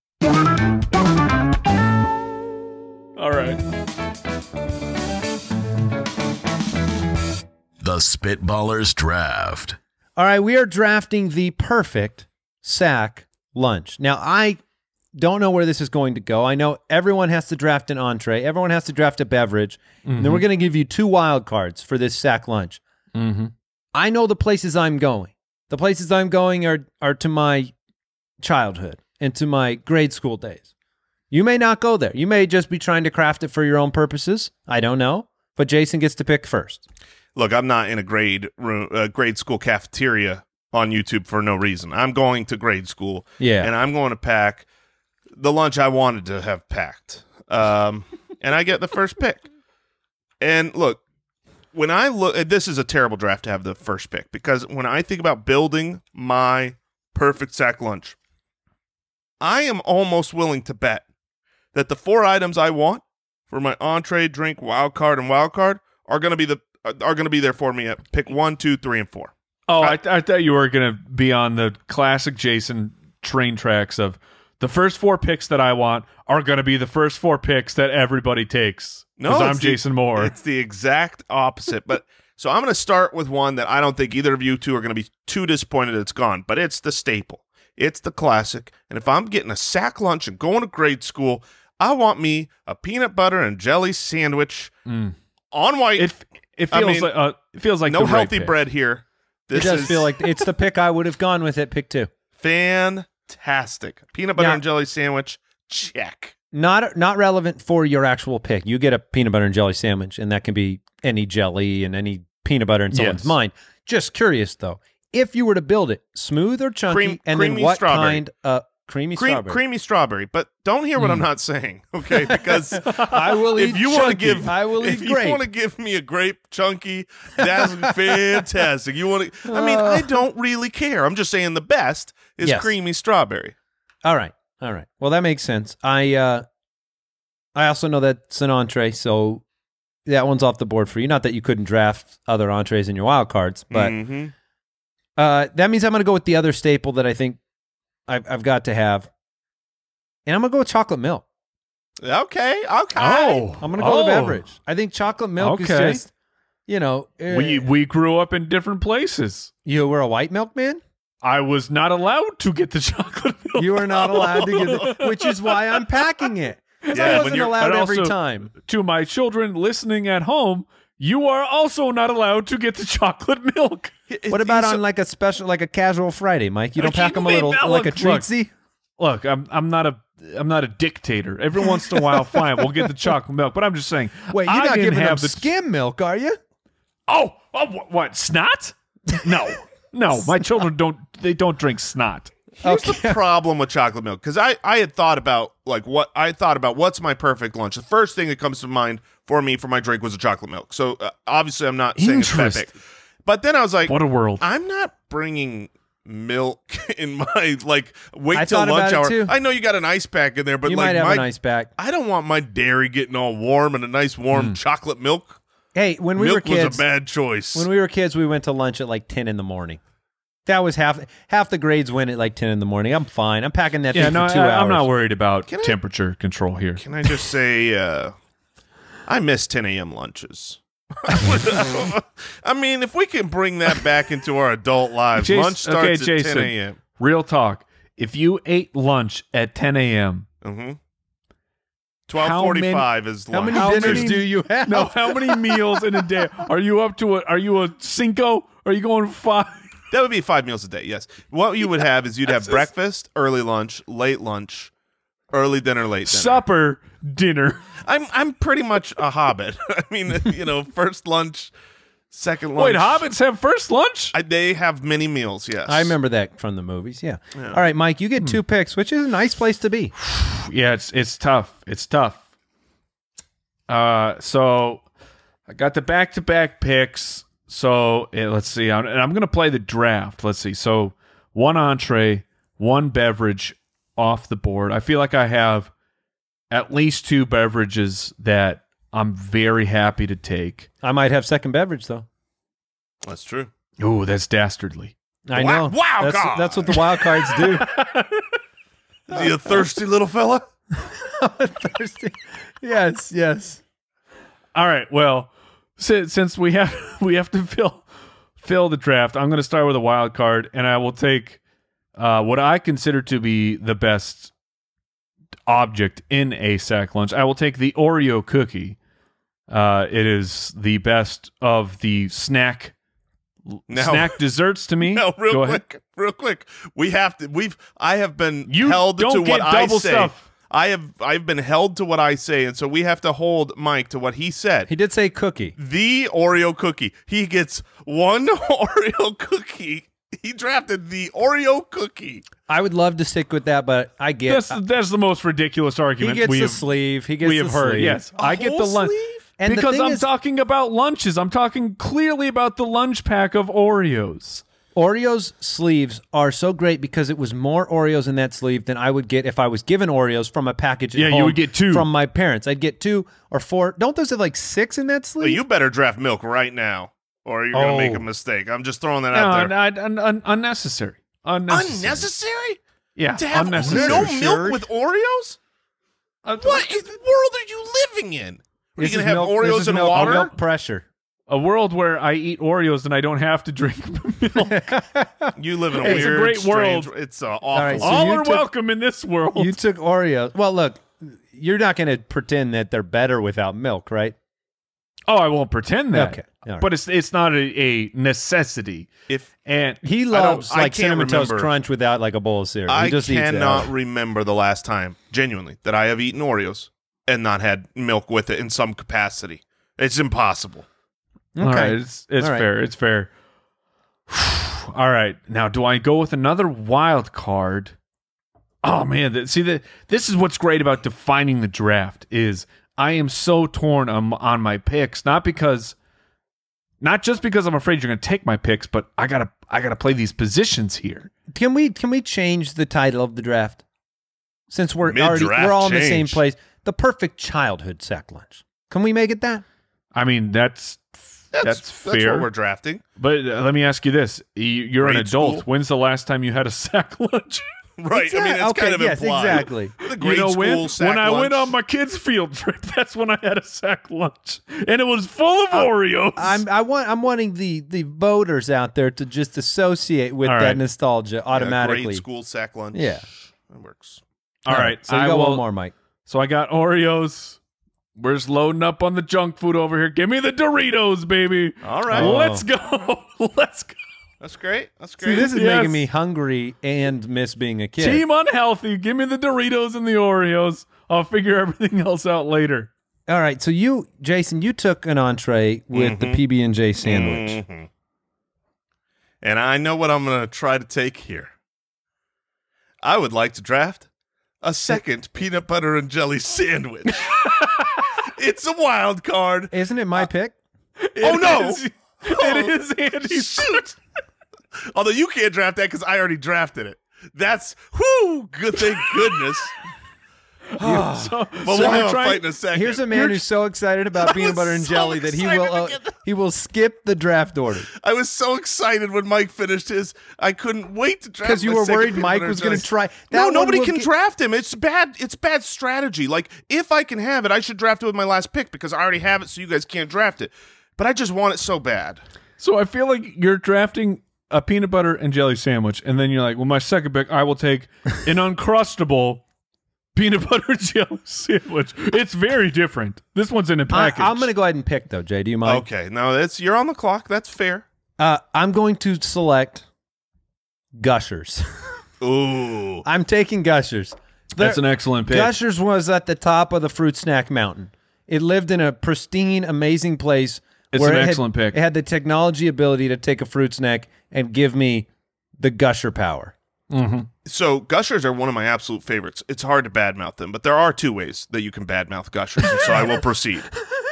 All right. The Spitballers Draft. All right, we are drafting the perfect sack lunch. Now, I don't know where this is going to go. I know everyone has to draft an entree. Everyone has to draft a beverage. Mm-hmm. And then we're going to give you two wild cards for this sack lunch. Mm-hmm. I know the places I'm going. The places I'm going are, are to my childhood. into my grade school days. You may not go there. You may just be trying to craft it for your own purposes. I don't know. But Jason gets to pick first. Look, I'm not in a grade room, uh, grade school cafeteria on YouTube for no reason. I'm going to grade school, Yeah. and I'm going to pack the lunch I wanted to have packed. Um, and I get the first pick. And look, when I look, this is a terrible draft to have the first pick, because when I think about building my perfect sack lunch, I am almost willing to bet that the four items I want for my entree, drink, wild card, and wild card are going to be the are going to be there for me at pick one, two, three, and four. Oh, I, I thought you were going to be on the classic Jason train tracks of the first four picks that I want are going to be the first four picks that everybody takes. No, because I'm it's the- Jason Moore. It's the exact opposite. But so I'm going to start with one that I don't think either of you two are going to be too disappointed it's gone, but it's the staple. It's the classic. And if I'm getting a sack lunch and going to grade school, I want me a peanut butter and jelly sandwich Mm. on white. It it I feels mean, like uh, it feels like no the right healthy pick. bread here. This it does is feel like it's the pick I would have gone with at pick two. fantastic. Peanut butter Yeah. and jelly sandwich, check. Not not relevant for your actual pick. You get a peanut butter and jelly sandwich, and that can be any jelly and any peanut butter in someone's Yes. mind. Just curious, though. If you were to build it, smooth or chunky, Cream- and creamy then what strawberry. kind of creamy Cream, strawberry? creamy strawberry. But don't hear what I'm not saying, okay? Because I will eat if you want to chunky. give, I will if eat you grape. want to give me a grape chunky, that's fantastic. You want to? I mean, I don't really care. I'm just saying the best is Yes. creamy strawberry. All right, all right. Well, that makes sense. I uh, I also know that's an entree, so that one's off the board for you. Not that you couldn't draft other entrees in your wild cards, but Mhm. uh, that means I'm going to go with the other staple that I think I've, I've got to have, and I'm going to go with chocolate milk. okay, okay. Oh, I'm going to go oh. with the beverage. I think chocolate milk Okay. is just, you know, uh, We we grew up in different places. you were a white milk man. I was not allowed to get the chocolate milk. You are not allowed to get it, which is why I'm packing it. 'Cause Yeah, I when wasn't you're- allowed and every also- time. To my children listening at home, you are also not allowed to get the chocolate milk. What about So- on like a special, like a casual Friday, Mike? You don't You pack them a made little, that like a look- look. treatsy? Look, I'm I'm not a I'm not a dictator. Every once in a while, fine, we'll get the chocolate milk. But I'm just saying, Wait, you're I not didn't giving them have the skim milk, are you? Oh, oh, what, what snot? No, no, my children don't. They don't drink snot. Here's the problem with chocolate milk, because I, I had thought about like what I thought about what's my perfect lunch. The first thing that comes to mind for me for my drink was a chocolate milk. So uh, obviously I'm not saying it's that Interesting. big. But then I was like, What a world! I'm not bringing milk in my like wait I till thought lunch about it hour. too. I know you got an ice pack in there, but You like might have my, a nice back. I don't want my dairy getting all warm and a nice warm Hmm. chocolate milk. Hey, when we were milk was kids, a bad choice. when we were kids, we went to lunch at like ten in the morning. That was half half the grades went at like ten in the morning. I'm fine. I'm packing that Yeah, thing no, for two I, hours. I'm not worried about Can I- temperature control here. Can I just say, uh, I miss ten a.m. lunches. I mean, if we can bring that back into our adult lives, Jason- lunch starts okay, at Jason. ten a.m. Real talk. If you ate lunch at ten a.m., Mm-hmm. twelve forty-five is How lunch. many How dinners many- do you have? no, how many meals in a day are you up to? A, are you a cinco? Are you going five? That would be five meals a day, yes. What you would have is you'd have breakfast, early lunch, late lunch, early dinner, late dinner. Supper, dinner. I'm I'm pretty much a hobbit. I mean, you know, first lunch, second lunch. Wait, hobbits have first lunch? I, they have many meals, yes. I remember that from the movies. Yeah. All right, Mike, you get two picks, which is a nice place to be. Yeah, it's it's tough. It's tough. Uh, so I got the back to back picks. So eh, let's see, I'm, and I'm gonna play the draft. Let's see. So one entree, one beverage off the board. I feel like I have at least two beverages that I'm very happy to take. I might have second beverage though. That's true. Ooh, that's dastardly. I Wow- know. wow, that's, God. that's what the wild cards do. Is he a thirsty little fella? Thirsty. Yes, yes. All right. Well, since, since we have we have to fill fill the draft, I'm going to start with a wild card, and I will take uh, what I consider to be the best object in a sack lunch. I will take the Oreo cookie. Uh, it is the best of the snack Now- snack desserts to me. No, real Go quick, ahead. real quick. We have to. We've. I have been You held don't to get what I double say. stuff. I have. I've been held to what I say, and so we have to hold Mike to what he said. He did say cookie. The Oreo cookie. He gets one Oreo cookie. He drafted the Oreo cookie. I would love to stick with that, but I get That's that's the most ridiculous he argument gets we the have, sleeve. He gets we have the heard. sleeve. Yes, A I get the whole lunch sleeve? And the because thing I'm is- talking about lunches. I'm talking clearly about the lunch pack of Oreos. Oreos sleeves are so great because it was more Oreos in that sleeve than I would get if I was given Oreos from a package at Yeah, you home would get two. from my parents. I'd get two or four. Don't those have like six in that sleeve? Well, you better draft milk right now, or you're gonna Oh. make a mistake. I'm just throwing that out No, there. un- un- un- unnecessary. Unnecessary. Unnecessary Yeah, to have unnecessary. no Sure. milk with Oreos. Uh, What in the world are you living in? Are This you is gonna have milk, this Oreos is and milk, water? milk pressure. A world where I eat Oreos and I don't have to drink milk. You live in a It's a weird, great strange, world. It's uh, awful. right, so All you are took- welcome in this world. You took Oreos. Well, look, you're not going to pretend that they're better without milk, right? oh, I won't pretend that. Okay, all right. But it's it's not a, a necessity. if And He don't- loves I like can't Cinnamon Toast remember. Crunch without like a bowl of cereal. I he just eats it. cannot remember the last time, genuinely, that I have eaten Oreos and not had milk with it in some capacity. It's impossible. Okay. all right, it's it's All right. fair. It's fair. All right, now do I go with another wild card? Oh man, th- see that this is what's great about defining the draft is I am so torn on, on my picks, not because, not just because I'm afraid you're going to take my picks, but I gotta I gotta play these positions here. Can we can we change the title of the draft? Since we're already Mid-draft we're all in the same change. place. The perfect childhood sack lunch. Can we make it that? I mean that's That's, that's, that's fair. what we're drafting. But uh, let me ask you this: You- You're an Grade adult. school? When's the last time you had a sack lunch? Right. I mean, it's okay, kind of yes, implied. exactly. The You grade know school when? sack When I went lunch. on my kids' field trip, that's when I had a sack lunch, and it was full of Oreos. I'm I want I'm wanting the the voters out there to just associate with All that right. nostalgia Yeah, automatically. grade school sack lunch. Yeah. That works. All right, So you I got will- one more, Mike. So I got Oreos. We're just loading up on the junk food over here. Give me the Doritos, baby. All right. Oh. Let's go. Let's go. That's great. That's See, great. this is Yes. making me hungry and miss being a kid. Team unhealthy. Give me the Doritos and the Oreos. I'll figure everything else out later. All right, so you, Jason, you took an entree with Mm-hmm. the P B and J sandwich. Mhm. And I know what I'm going to try to take here. I would like to draft a second peanut butter and jelly sandwich. It's a wild card. Isn't it my pick? Oh, no. is- It is Andy's. Shoot. Although you can't draft that because I already drafted it. That's, whoo, good, thank goodness. So, But so we'll you're have a trying- fight in a second. Here's a man who's so excited about I peanut was butter and so jelly that he will excited uh, to get- he will skip the draft order I was so excited when Mike finished his. I couldn't wait to draft because you my were second worried peanut Mike butter was and going jelly. to try. That No, one nobody will can get- draft him. It's bad. It's bad strategy. Like if I can have it, I should draft it with my last pick because I already have it, so you guys can't draft it. But I just want it so bad. So I feel like you're drafting a peanut butter and jelly sandwich, and then you're like, well, my second pick, I will take an Uncrustable peanut butter and jelly sandwich. It's very different. This one's in a I, package. I'm going to go ahead and pick though. Jay, do you mind? Okay, no, that's you're on the clock. That's fair. Uh, I'm going to select Gushers. Ooh, I'm taking Gushers. That's There- an excellent pick. Gushers was at the top of the fruit snack mountain. It lived in a pristine, amazing place. It's where an it had- excellent pick. It had the technology ability to take a fruit snack and give me the Gusher power. so Gushers are one of my absolute favorites. It's hard to badmouth them, but there are two ways that you can badmouth Gushers, and so I will proceed.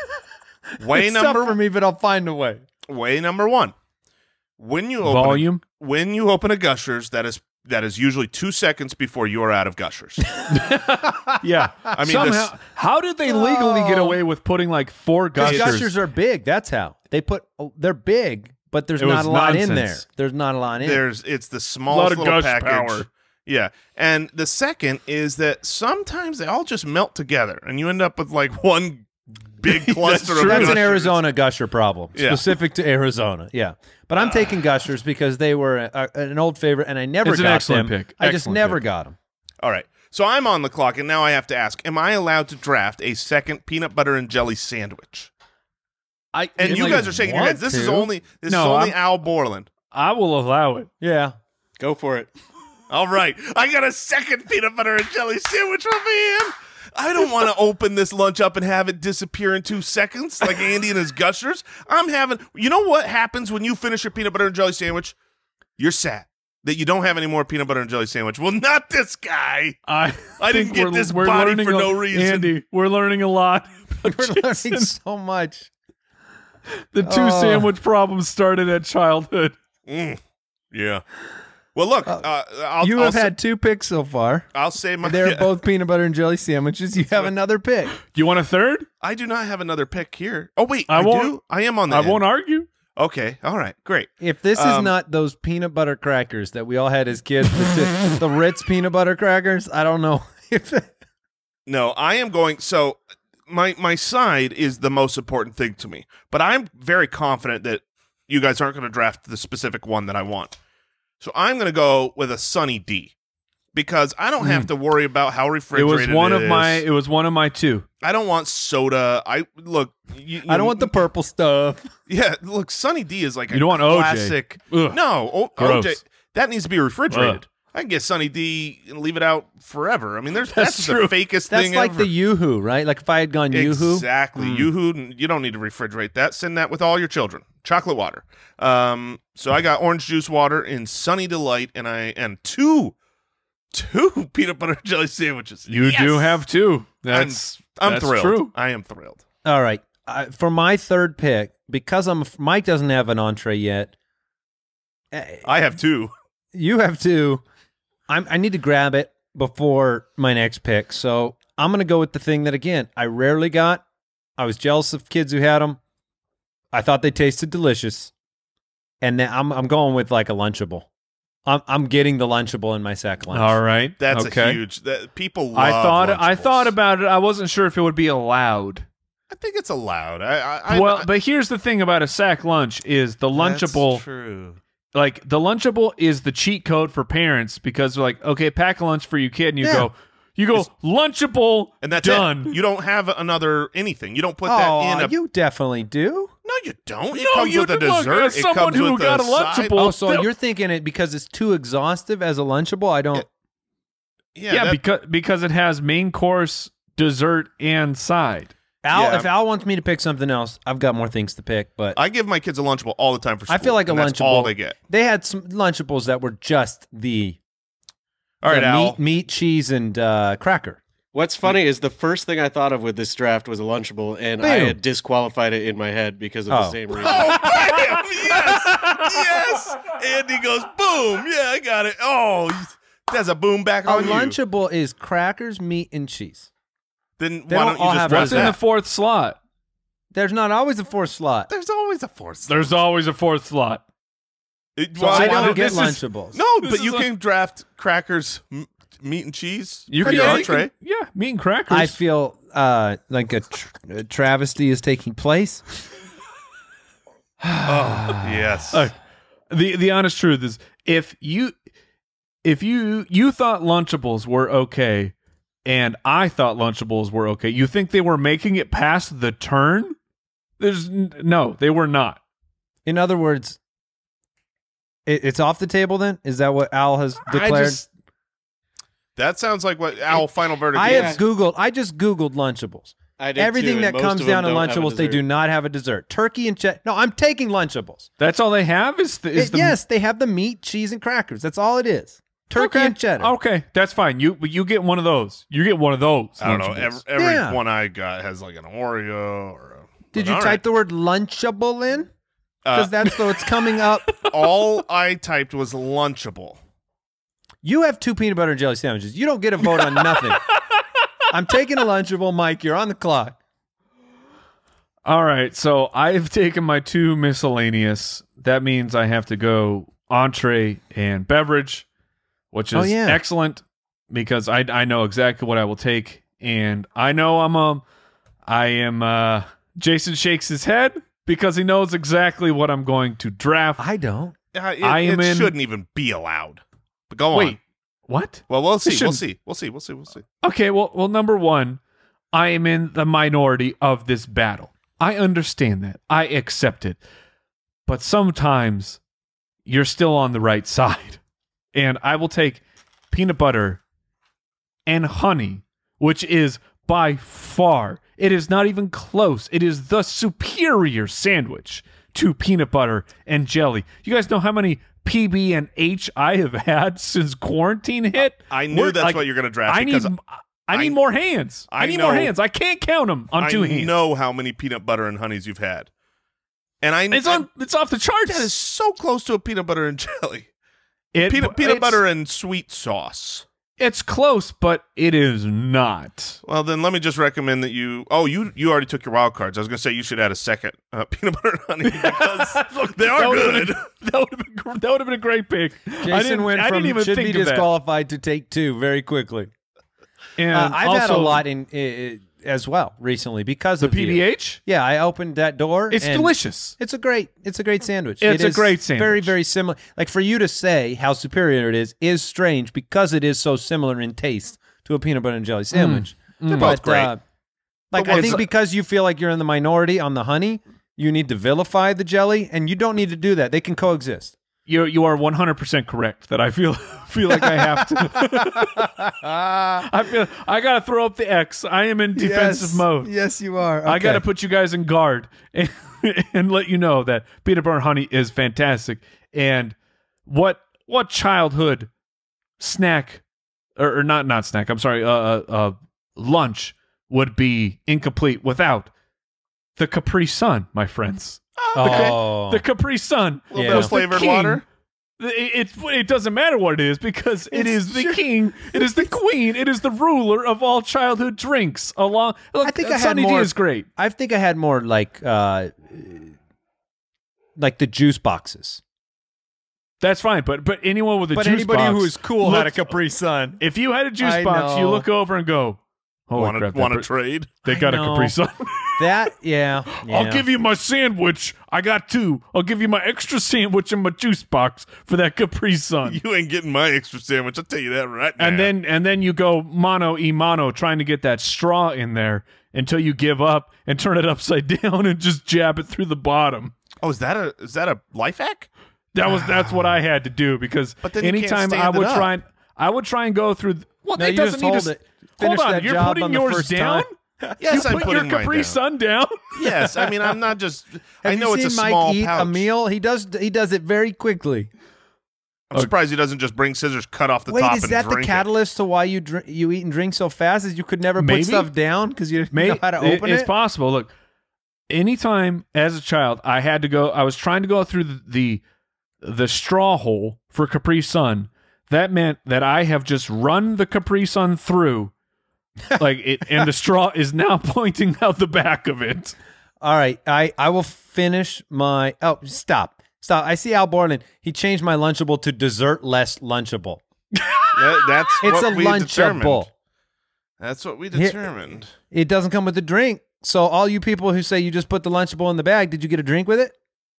Way It's number tough for me, but I'll find a way. way number one. When you open Volume? a, when you open a Gushers, that is that is usually two seconds before you are out of Gushers. Yeah. I mean, Somehow, this- how did they legally get away with putting like four Because gushers? Gushers are big. That's how they put. Oh, they're big, but there's It not was a lot in there. nonsense. There's not a lot in. There's it's the lot smallest of little gush package. power. Yeah, and the second is that sometimes they all just melt together, and you end up with like one big cluster of. true. That's an Gushers. Arizona Gusher problem, Yeah. specific to Arizona. Yeah, but I'm taking Gushers because they were a, a, an old favorite, and I never It's an got excellent them. pick. I just Excellent never pick. got them. All right, so I'm on the clock, and now I have to ask: am I allowed to draft a second peanut butter and jelly sandwich? I And you like, guys are shaking your want heads. This is to. only this No, is only I'm- Al Borland. I will allow it. Yeah. Go for it. All right, I got a second peanut butter and jelly sandwich for me. In. I don't want to open this lunch up and have it disappear in two seconds like Andy and his gushers. I'm having. You know what happens when you finish your peanut butter and jelly sandwich? You're sad that you don't have any more peanut butter and jelly sandwich. Well, not this guy. I I think didn't get we're, this we're body learning for a- no reason. Andy, we're learning a lot. We're learning Jason, so much. the two Oh. sandwich problems started at childhood. Mm, yeah. Well, look, uh, I'll, you I'll have say, had two picks so far. I'll say my. They're yeah. both peanut butter and jelly sandwiches. You have another pick. Do you want a third? I do not have another pick here. Oh wait, I I, won't- do. I am on the. I end. won't argue. Okay. All right. Great. If this is Um, not those peanut butter crackers that we all had as kids, the, the Ritz peanut butter crackers, I don't know if No, I am going. So my my side is the most important thing to me, but I'm very confident that you guys aren't going to draft the specific one that I want. So I'm going to go with a Sunny D because I don't have to worry about how It refrigerated was one it of is. my. It was one of my two. I don't want soda. I look. You, I don't want the purple stuff. Yeah, look, Sunny D is like You a don't want O J. classic. Ugh. No, o- Gross. O J that needs to be refrigerated. Ugh. I can get Sunny D and leave it out forever. I mean, there's that's, That's the true. fakest That's thing like ever. the Yoo-Hoo, right? Like if I had gone Yoo-Hoo. Exactly. Yoo-Hoo, you don't need to refrigerate that. Send that with all your children. Chocolate water. Um, so I got orange juice water in Sunny Delight, and I and two, two peanut butter and jelly sandwiches. You Yes! do have two. That's I'm that's thrilled. True. I am thrilled. All right. I, for my third pick, because I'm Mike doesn't have an entree yet. eh, I have two. You have two. I'm, I need to grab it before my next pick. So I'm going to go with the thing that, again, I rarely got. I was jealous of kids who had them. I thought they tasted delicious. And then I'm I'm going with like a Lunchable. I'm I'm getting the Lunchable in my sack lunch. All right. That's okay. a huge. That people. Love I thought I Lunchables. thought about it. I wasn't sure if it would be allowed. I think it's allowed. I. I, I well, I, but here's the thing about a sack lunch is the that's Lunchable. True. Like the Lunchable is the cheat code for parents because they're like, okay, pack a lunch for your kid, and you Yeah. go, you go Lunchable, And that's done. it. You don't have another anything. You don't put Oh, that in a. you definitely do. No, you don't. It No, comes you with a can look, dessert. as it someone comes who with got a side- Lunchable. Oh, so They'll- you're thinking it because it's too exhaustive as a Lunchable? I don't. Yeah, Yeah, that- because because it has main course, dessert, and side. Al, Yeah. if Al wants me to pick something else, I've got more things to pick. But I give my kids a Lunchable all the time for school. I feel like a and that's Lunchable. all they get. They had some Lunchables that were just the, All right, the Al. meat, meat, cheese, and uh, cracker. What's funny is the first thing I thought of with this draft was a Lunchable, and I Boom. had disqualified it in my head because of Oh. the same reason. Oh, bam! Yes, yes. Andy goes boom. Yeah, I got it. Oh, that's a boom back A on you. Lunchable is crackers, meat, and cheese. Then They why don't don't you all just have run What's in the that? fourth slot? There's not always a fourth slot. There's always a fourth. There's always a fourth slot. It- So well, I I don't don't get this is- Lunchables. No, This but you is a- can draft crackers, m- meat and cheese You for can, your yeah, you entree. can- yeah, meat and crackers. I feel uh, like a, tr- a travesty is taking place. Oh, yes. Uh, the the honest truth is, if you if you you thought Lunchables were okay, and I thought Lunchables were okay, you think they were making it past the turn? There's n- no, they were not. In other words, it, it's off the table then? Is that what Al has declared? I just That sounds like what Al final verdict I is. have Googled, I just Googled Lunchables. I did Everything too, that and most comes of them down to don't have a Lunchables, they dessert. do not have a dessert. Turkey and cheddar. No, I'm taking Lunchables. that's all they have is the, is It- the yes, they have the meat, cheese, and crackers. That's all it is. Turkey okay. and cheddar. Okay, that's fine. You you get one of those. You get one of those. I don't know. Lunchables. Every, every Yeah. one I got has like an Oreo or a. Did but you all type right. the word Lunchable in? Uh, Because that's what's coming up. all I typed was Lunchable. You have two peanut butter and jelly sandwiches. You don't get a vote on nothing. I'm taking a Lunchable. Mike, you're on the clock. All right, so I've taken my two miscellaneous. That means I have to go entree and beverage, which is Oh, yeah. excellent because I I know exactly what I will take, and I know I'm a I am. Uh, Jason shakes his head because he knows exactly what I'm going to draft. I don't. Uh, it I am it in- shouldn't even be allowed. But go on. Wait, what? Well, we'll see. We'll shouldn't- see. We'll see. We'll see. We'll see. Okay, well, well, number one, I am in the minority of this battle. I understand that. I accept it. But sometimes you're still on the right side. And I will take peanut butter and honey, which is by far, it is not even close. It is the superior sandwich to peanut butter and jelly. You guys know how many P B and H I have had since quarantine hit? I knew We're, that's like, what you're going to draft. I need, because I need I- more hands. I, I need know- more hands. I can't count them on I two hands. know how many peanut butter and honeys you've had. And I It's on. It's off the charts. That is so close to a peanut butter and jelly. It- peanut peanut it's- butter and sweet sauce. It's close, but it is not. Well, then let me just recommend that you. Oh, you you already took your wild cards. I was going to say you should add a second uh, peanut butter and honey because they are That would've good. been- That would have been. gr- That would have been a great pick. I Jason didn't, went I from didn't even should think be of that. disqualified to take two very quickly. And Uh, I've had a also, lot in uh, as well recently because The of P B you. H. Yeah, I opened that door. It's and delicious. It's a great. It's a great sandwich. It's It a is great Very, sandwich. very similar. Like for you to say how superior it is is strange because it is so similar in taste to a peanut butter and jelly sandwich. They're But, both great. uh, like But I what's think the- because you feel like you're in the minority on the honey, you need to vilify the jelly, and you don't need to do that. They can coexist. You you are one hundred percent correct that I feel feel like I have to. I feel I got to throw up the X. I am in defensive mode. Yes, you are. I got to put you guys in guard and, and let you know that peanut butter and honey is fantastic. And what what childhood snack or, or not not snack? I'm sorry. Uh, uh, uh, lunch would be incomplete without the Capri Sun, my friends. Oh, The Capri Sun. A little Yeah. bit was of the flavored king. water. It, it it doesn't matter what it is because it is the king, it is the queen, it is the ruler of all childhood drinks. Along, look, I think I had Sunny D more- is great. I think I had more like uh, like the juice boxes. That's fine, but but anyone with a But juice anybody box who is cool had a looks- Capri Sun. If you had a juice I box, you know. look over and go, "Holy Want crap! to want to that- trade? they I got a know. Capri Sun." That yeah, yeah. I'll give you my sandwich. I got two. I'll give you my extra sandwich and my juice box for that Capri Sun. You ain't getting my extra sandwich. I'll tell you that right now. And then and then you go mano e mano trying to get that straw in there until you give up and turn it upside down and just jab it through the bottom. oh, is that a is that a life hack? That was that's what I had to do because But then you can't anytime I stand it would up. try and I would try and go through. th- Well, No, it you doesn't just need hold to. it. Hold Finish on, that you're job putting on the yours first down. time. Yes, you I'm put putting your mine Capri down. Sun down. Yes, I mean I'm not just. I Have know you it's a seen Mike small eat pouch. a meal? He does. He does it very quickly. I'm surprised he doesn't just bring scissors, cut off the Wait, top, is and that the drink it. catalyst to why you drink, you eat and drink so fast? Is you could never Maybe. put stuff down because you didn't May- know how to it- open it's it? possible. Look, anytime as a child, I had to go. I was trying to go through the the, the straw hole for Capri Sun. That meant that I have just run the Capri Sun through, like it, and the straw is now pointing out the back of it. All right, I, I will finish my. Oh, stop, stop! I see Al Borland. He changed my Lunchable to dessert less Lunchable. That- that's It's what a we determined. Lunchable. That's what we Here- determined. It doesn't come with a drink. So all you people who say you just put the Lunchable in the bag, did you get a drink with it?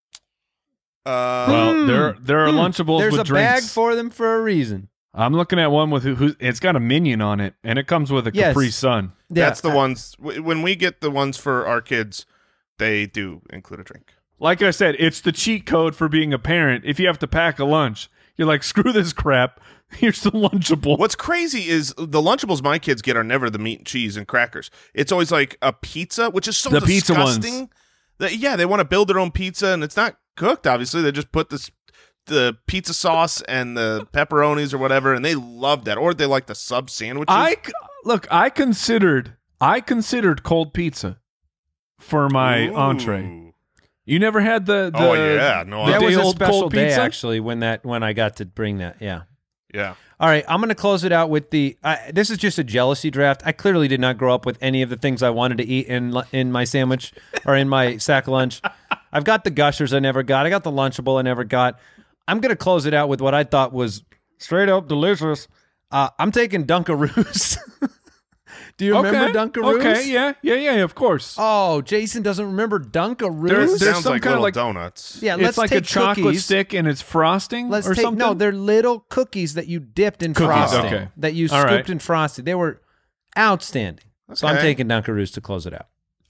Uh, Well, there there are Lunchables There's with a drinks. bag for them for a reason. I'm looking at one with who, who it's got a minion on it, and it comes with a Yes. Capri Sun. Yeah, that's the I- ones w- when we get the ones for our kids, they do include a drink. Like I said, it's the cheat code for being a parent. If you have to pack a lunch, you're like, screw this crap. Here's the Lunchable. What's crazy is the Lunchables my kids get are never the meat and cheese and crackers. It's always like a pizza, which is so The pizza disgusting. ones. That, yeah, they want to build their own pizza, and it's not cooked. Obviously, they just put this the pizza sauce and the pepperonis or whatever, and they love that. Or they like the sub sandwiches. I c- look. I considered. I considered cold pizza for my Ooh. entree. You never had the. the Oh, yeah. No, the That day was a old special cold day pizza? actually when that when I got to bring that. Yeah. Yeah. All right, I'm going to close it out with the. Uh, this is just a jealousy draft. I clearly did not grow up with any of the things I wanted to eat in lu- in my sandwich or in my sack lunch. I've got the Gushers I never got. I got the Lunchable I never got. I'm going to close it out with what I thought was straight up delicious. Uh, I'm taking Dunkaroos. Do you remember Okay. Dunkaroos? Okay. Yeah. Yeah. Yeah. Of course. Oh, Jason doesn't remember Dunkaroos. There's- there's Sounds some like kinda little like- donuts. yeah, it's let's like a take chocolate cookies. stick and it's frosting Let's or take something. no. They're little cookies that you dipped in Cookies, frosting. okay. That you All scooped right. in frosting. They were outstanding. So I'm Okay. taking Dunkaroos to close it out.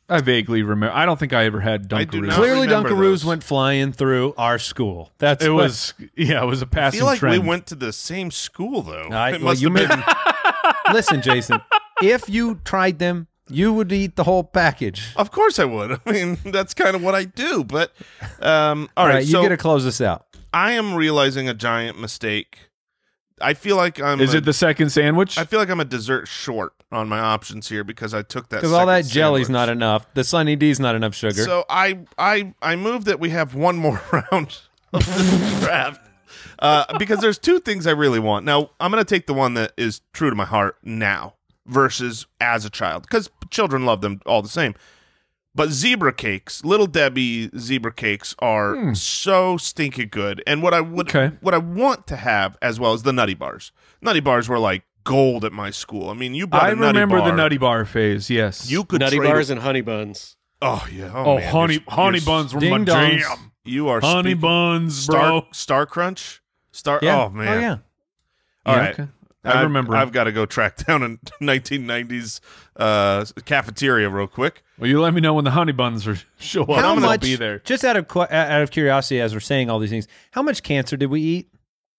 I vaguely remember. I don't think I ever had I do Dunkaroos. not Clearly, remember Dunkaroos those. went flying through our school. That's It what- was, yeah, it was a I passing feel like trend. we went to the same school, though. I- it well, must you have may- been. Listen, Jason, if you tried them, you would eat the whole package. Of course I would. I mean, that's kind of what I do. But um, all All right, right, you so got to close this out. I am realizing a giant mistake. I feel like I'm. Is a- it the second sandwich? I feel like I'm a dessert short on my options here because I took that. Because all that second jelly's sandwich. not enough. The Sunny D's not enough sugar. So I I I move that we have one more round of this draft uh, because there's two things I really want. Now I'm going to take the one that is true to my heart now versus as a child because children love them all the same. But zebra cakes, Little Debbie zebra cakes are so stinky good. And what I would Okay. what I want to have as well as the Nutty Bars. Nutty Bars were like gold at my school. I mean, you brought I a Nutty remember Bar, the Nutty Bar phase. Yes, You could Nutty trade bars it- and honey buns. Oh yeah. Oh, Oh, man, honey, you're- honey you're- buns were Ding my dongs. jam. You are Honey speaking- buns, Star bro. Star Crunch. Star. yeah. Oh man. Oh, yeah. All Yeah, right. okay. I remember. I've got to go track down a nineteen nineties uh, cafeteria real quick. Well, you let me know when the honey buns are show up. How I'm gonna much, be there. just out of qu- out of curiosity, as we're saying all these things, how much cancer did we eat?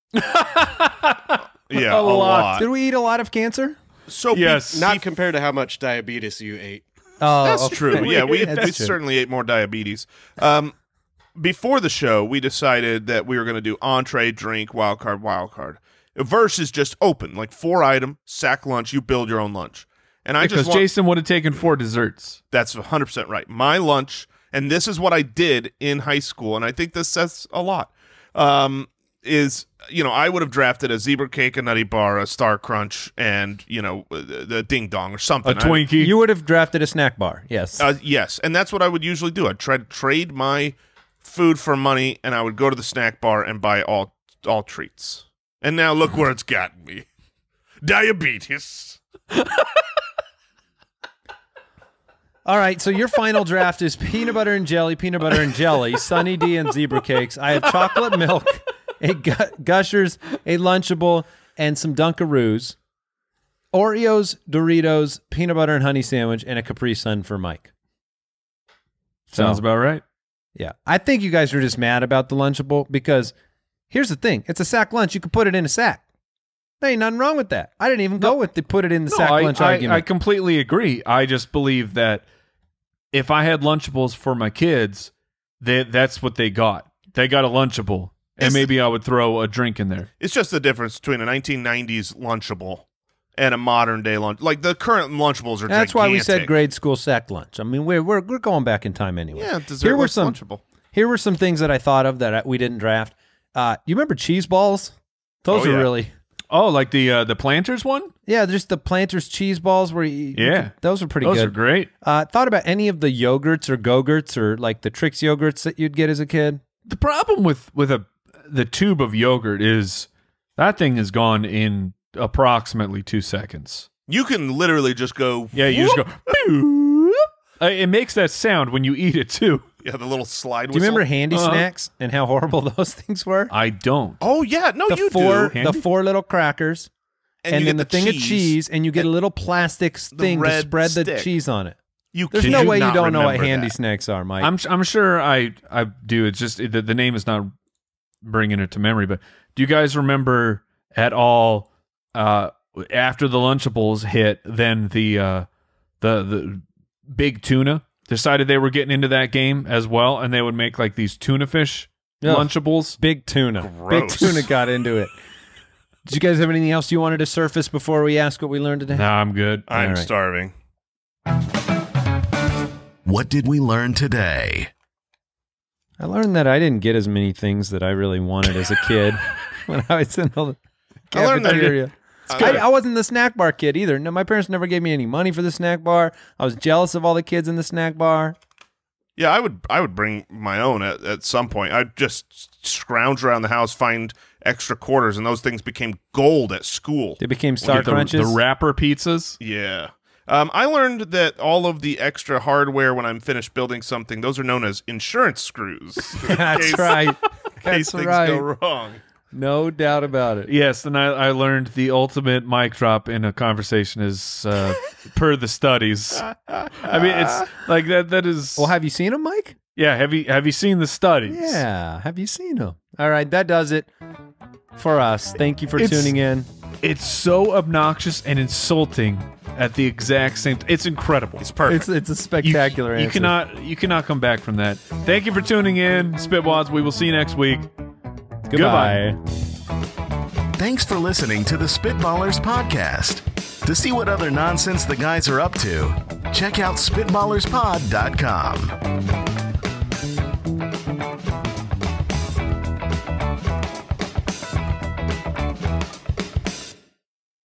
Yeah, a, A lot. lot. Did we eat a lot of cancer? So be- Yes. be- Not compared to how much diabetes you ate. Oh, that's okay. true. Yeah, we, That's we true. certainly ate more diabetes. Um, before the show, we decided that we were going to do entree, drink, wild card, wild card. Versus just open, like four item, sack lunch, you build your own lunch. And I Because just want, Jason would have taken four desserts. That's one hundred percent right. My lunch, and this is what I did in high school, and I think this says a lot, um, is, you know, I would have drafted a zebra cake, a Nutty Bar, a Star Crunch, and, you know, the, the Ding Dong or something. A Twinkie. You would have drafted a snack bar. Yes. I, uh, yes, and that's what I would usually do. I'd try to trade my food for money, and I would go to the snack bar and buy all all treats. And now look where it's gotten me. Diabetes. All right, so your final draft is peanut butter and jelly, peanut butter and jelly, Sunny D and zebra cakes. I have chocolate milk, a gu- Gushers, a Lunchable, and some Dunkaroos, Oreos, Doritos, peanut butter and honey sandwich, and a Capri Sun for Mike. Sounds So, about right. yeah. I think you guys are just mad about the Lunchable because here's the thing. It's a sack lunch. You can put it in a sack. There ain't nothing wrong with that. I didn't even go with the put it in the No, sack I, lunch I, argument. I completely agree. I just believe that if I had Lunchables for my kids, they, that's what they got. They got a Lunchable, and Is- maybe I would throw a drink in there. It's just the difference between a nineteen nineties Lunchable and a modern day lunch. Like the current Lunchables are That's why we said gigantic. grade school sack lunch. I mean, we're we're we're going back in time anyway. Yeah, dessert Here were was some Lunchable. here were some things that I thought of that I, we didn't draft. Uh, you remember cheese balls? Those Oh, are yeah. really Oh, like the uh, the Planters one? yeah, just the Planters cheese balls. Where you, Yeah. those are pretty Those good. are great. Uh, thought about any of the yogurts or Go-Gurts or like the Trix yogurts that you'd get as a kid? The problem with with a the tube of yogurt is that thing is gone in approximately two seconds. You can literally just go. Yeah, you just go. "Boop." Uh, it makes that sound when you eat it too. Yeah, the little slide Do you whistle. remember Handy Uh-huh. Snacks and how horrible those things were? I don't. Oh yeah, no, the you four do. the Handy? four little crackers. And, you then the, get thing of cheese, and you get a little plastic thing to red spread the stick. cheese on it. You There's kid no you way you not don't know what remember handy that. snacks are, Mike. I'm I'm sure I I do. It's just the, the name is not bringing it to memory. But do you guys remember at all uh, after the Lunchables hit? Then the uh, the the big tuna decided they were getting into that game as well, and they would make like these tuna fish Ugh. Lunchables. Big tuna. Big Gross. tuna got into it. Did you guys have anything else you wanted to surface before we ask what we learned today? Nah, I'm good. I'm All right. starving. What did we learn today? I learned that I didn't get as many things that I really wanted as a kid when I was in the I learned that- cafeteria. I, I wasn't the snack bar kid either. No, my parents never gave me any money for the snack bar. I was jealous of all the kids in the snack bar. Yeah, I would. I would bring my own at, at some point. I'd just scrounge around the house, find extra quarters, and those things became gold at school. They became Star Get the, Crunches. the wrapper pizzas. Yeah. Um, I learned that all of the extra hardware when I'm finished building something, those are known as insurance screws. in That's case- right. In case That's things right. go wrong. No doubt about it. Yes, and I, I learned the ultimate mic drop in a conversation is uh, per the studies. I mean, it's like that. That is. Well, have you seen him, Mike? Yeah. Have you Have you seen the studies? Yeah. Have you seen him? All right, that does it for us. Thank you for It's- tuning in. It's so obnoxious and insulting at the exact same. T- it's incredible. It's perfect. It's it's a You, spectacular you answer. cannot you cannot come back from that. Thank you for tuning in, Spitwads. We will see you next week. Goodbye. Thanks for listening to the Spitballers Podcast. To see what other nonsense the guys are up to, check out spitballers pod dot com.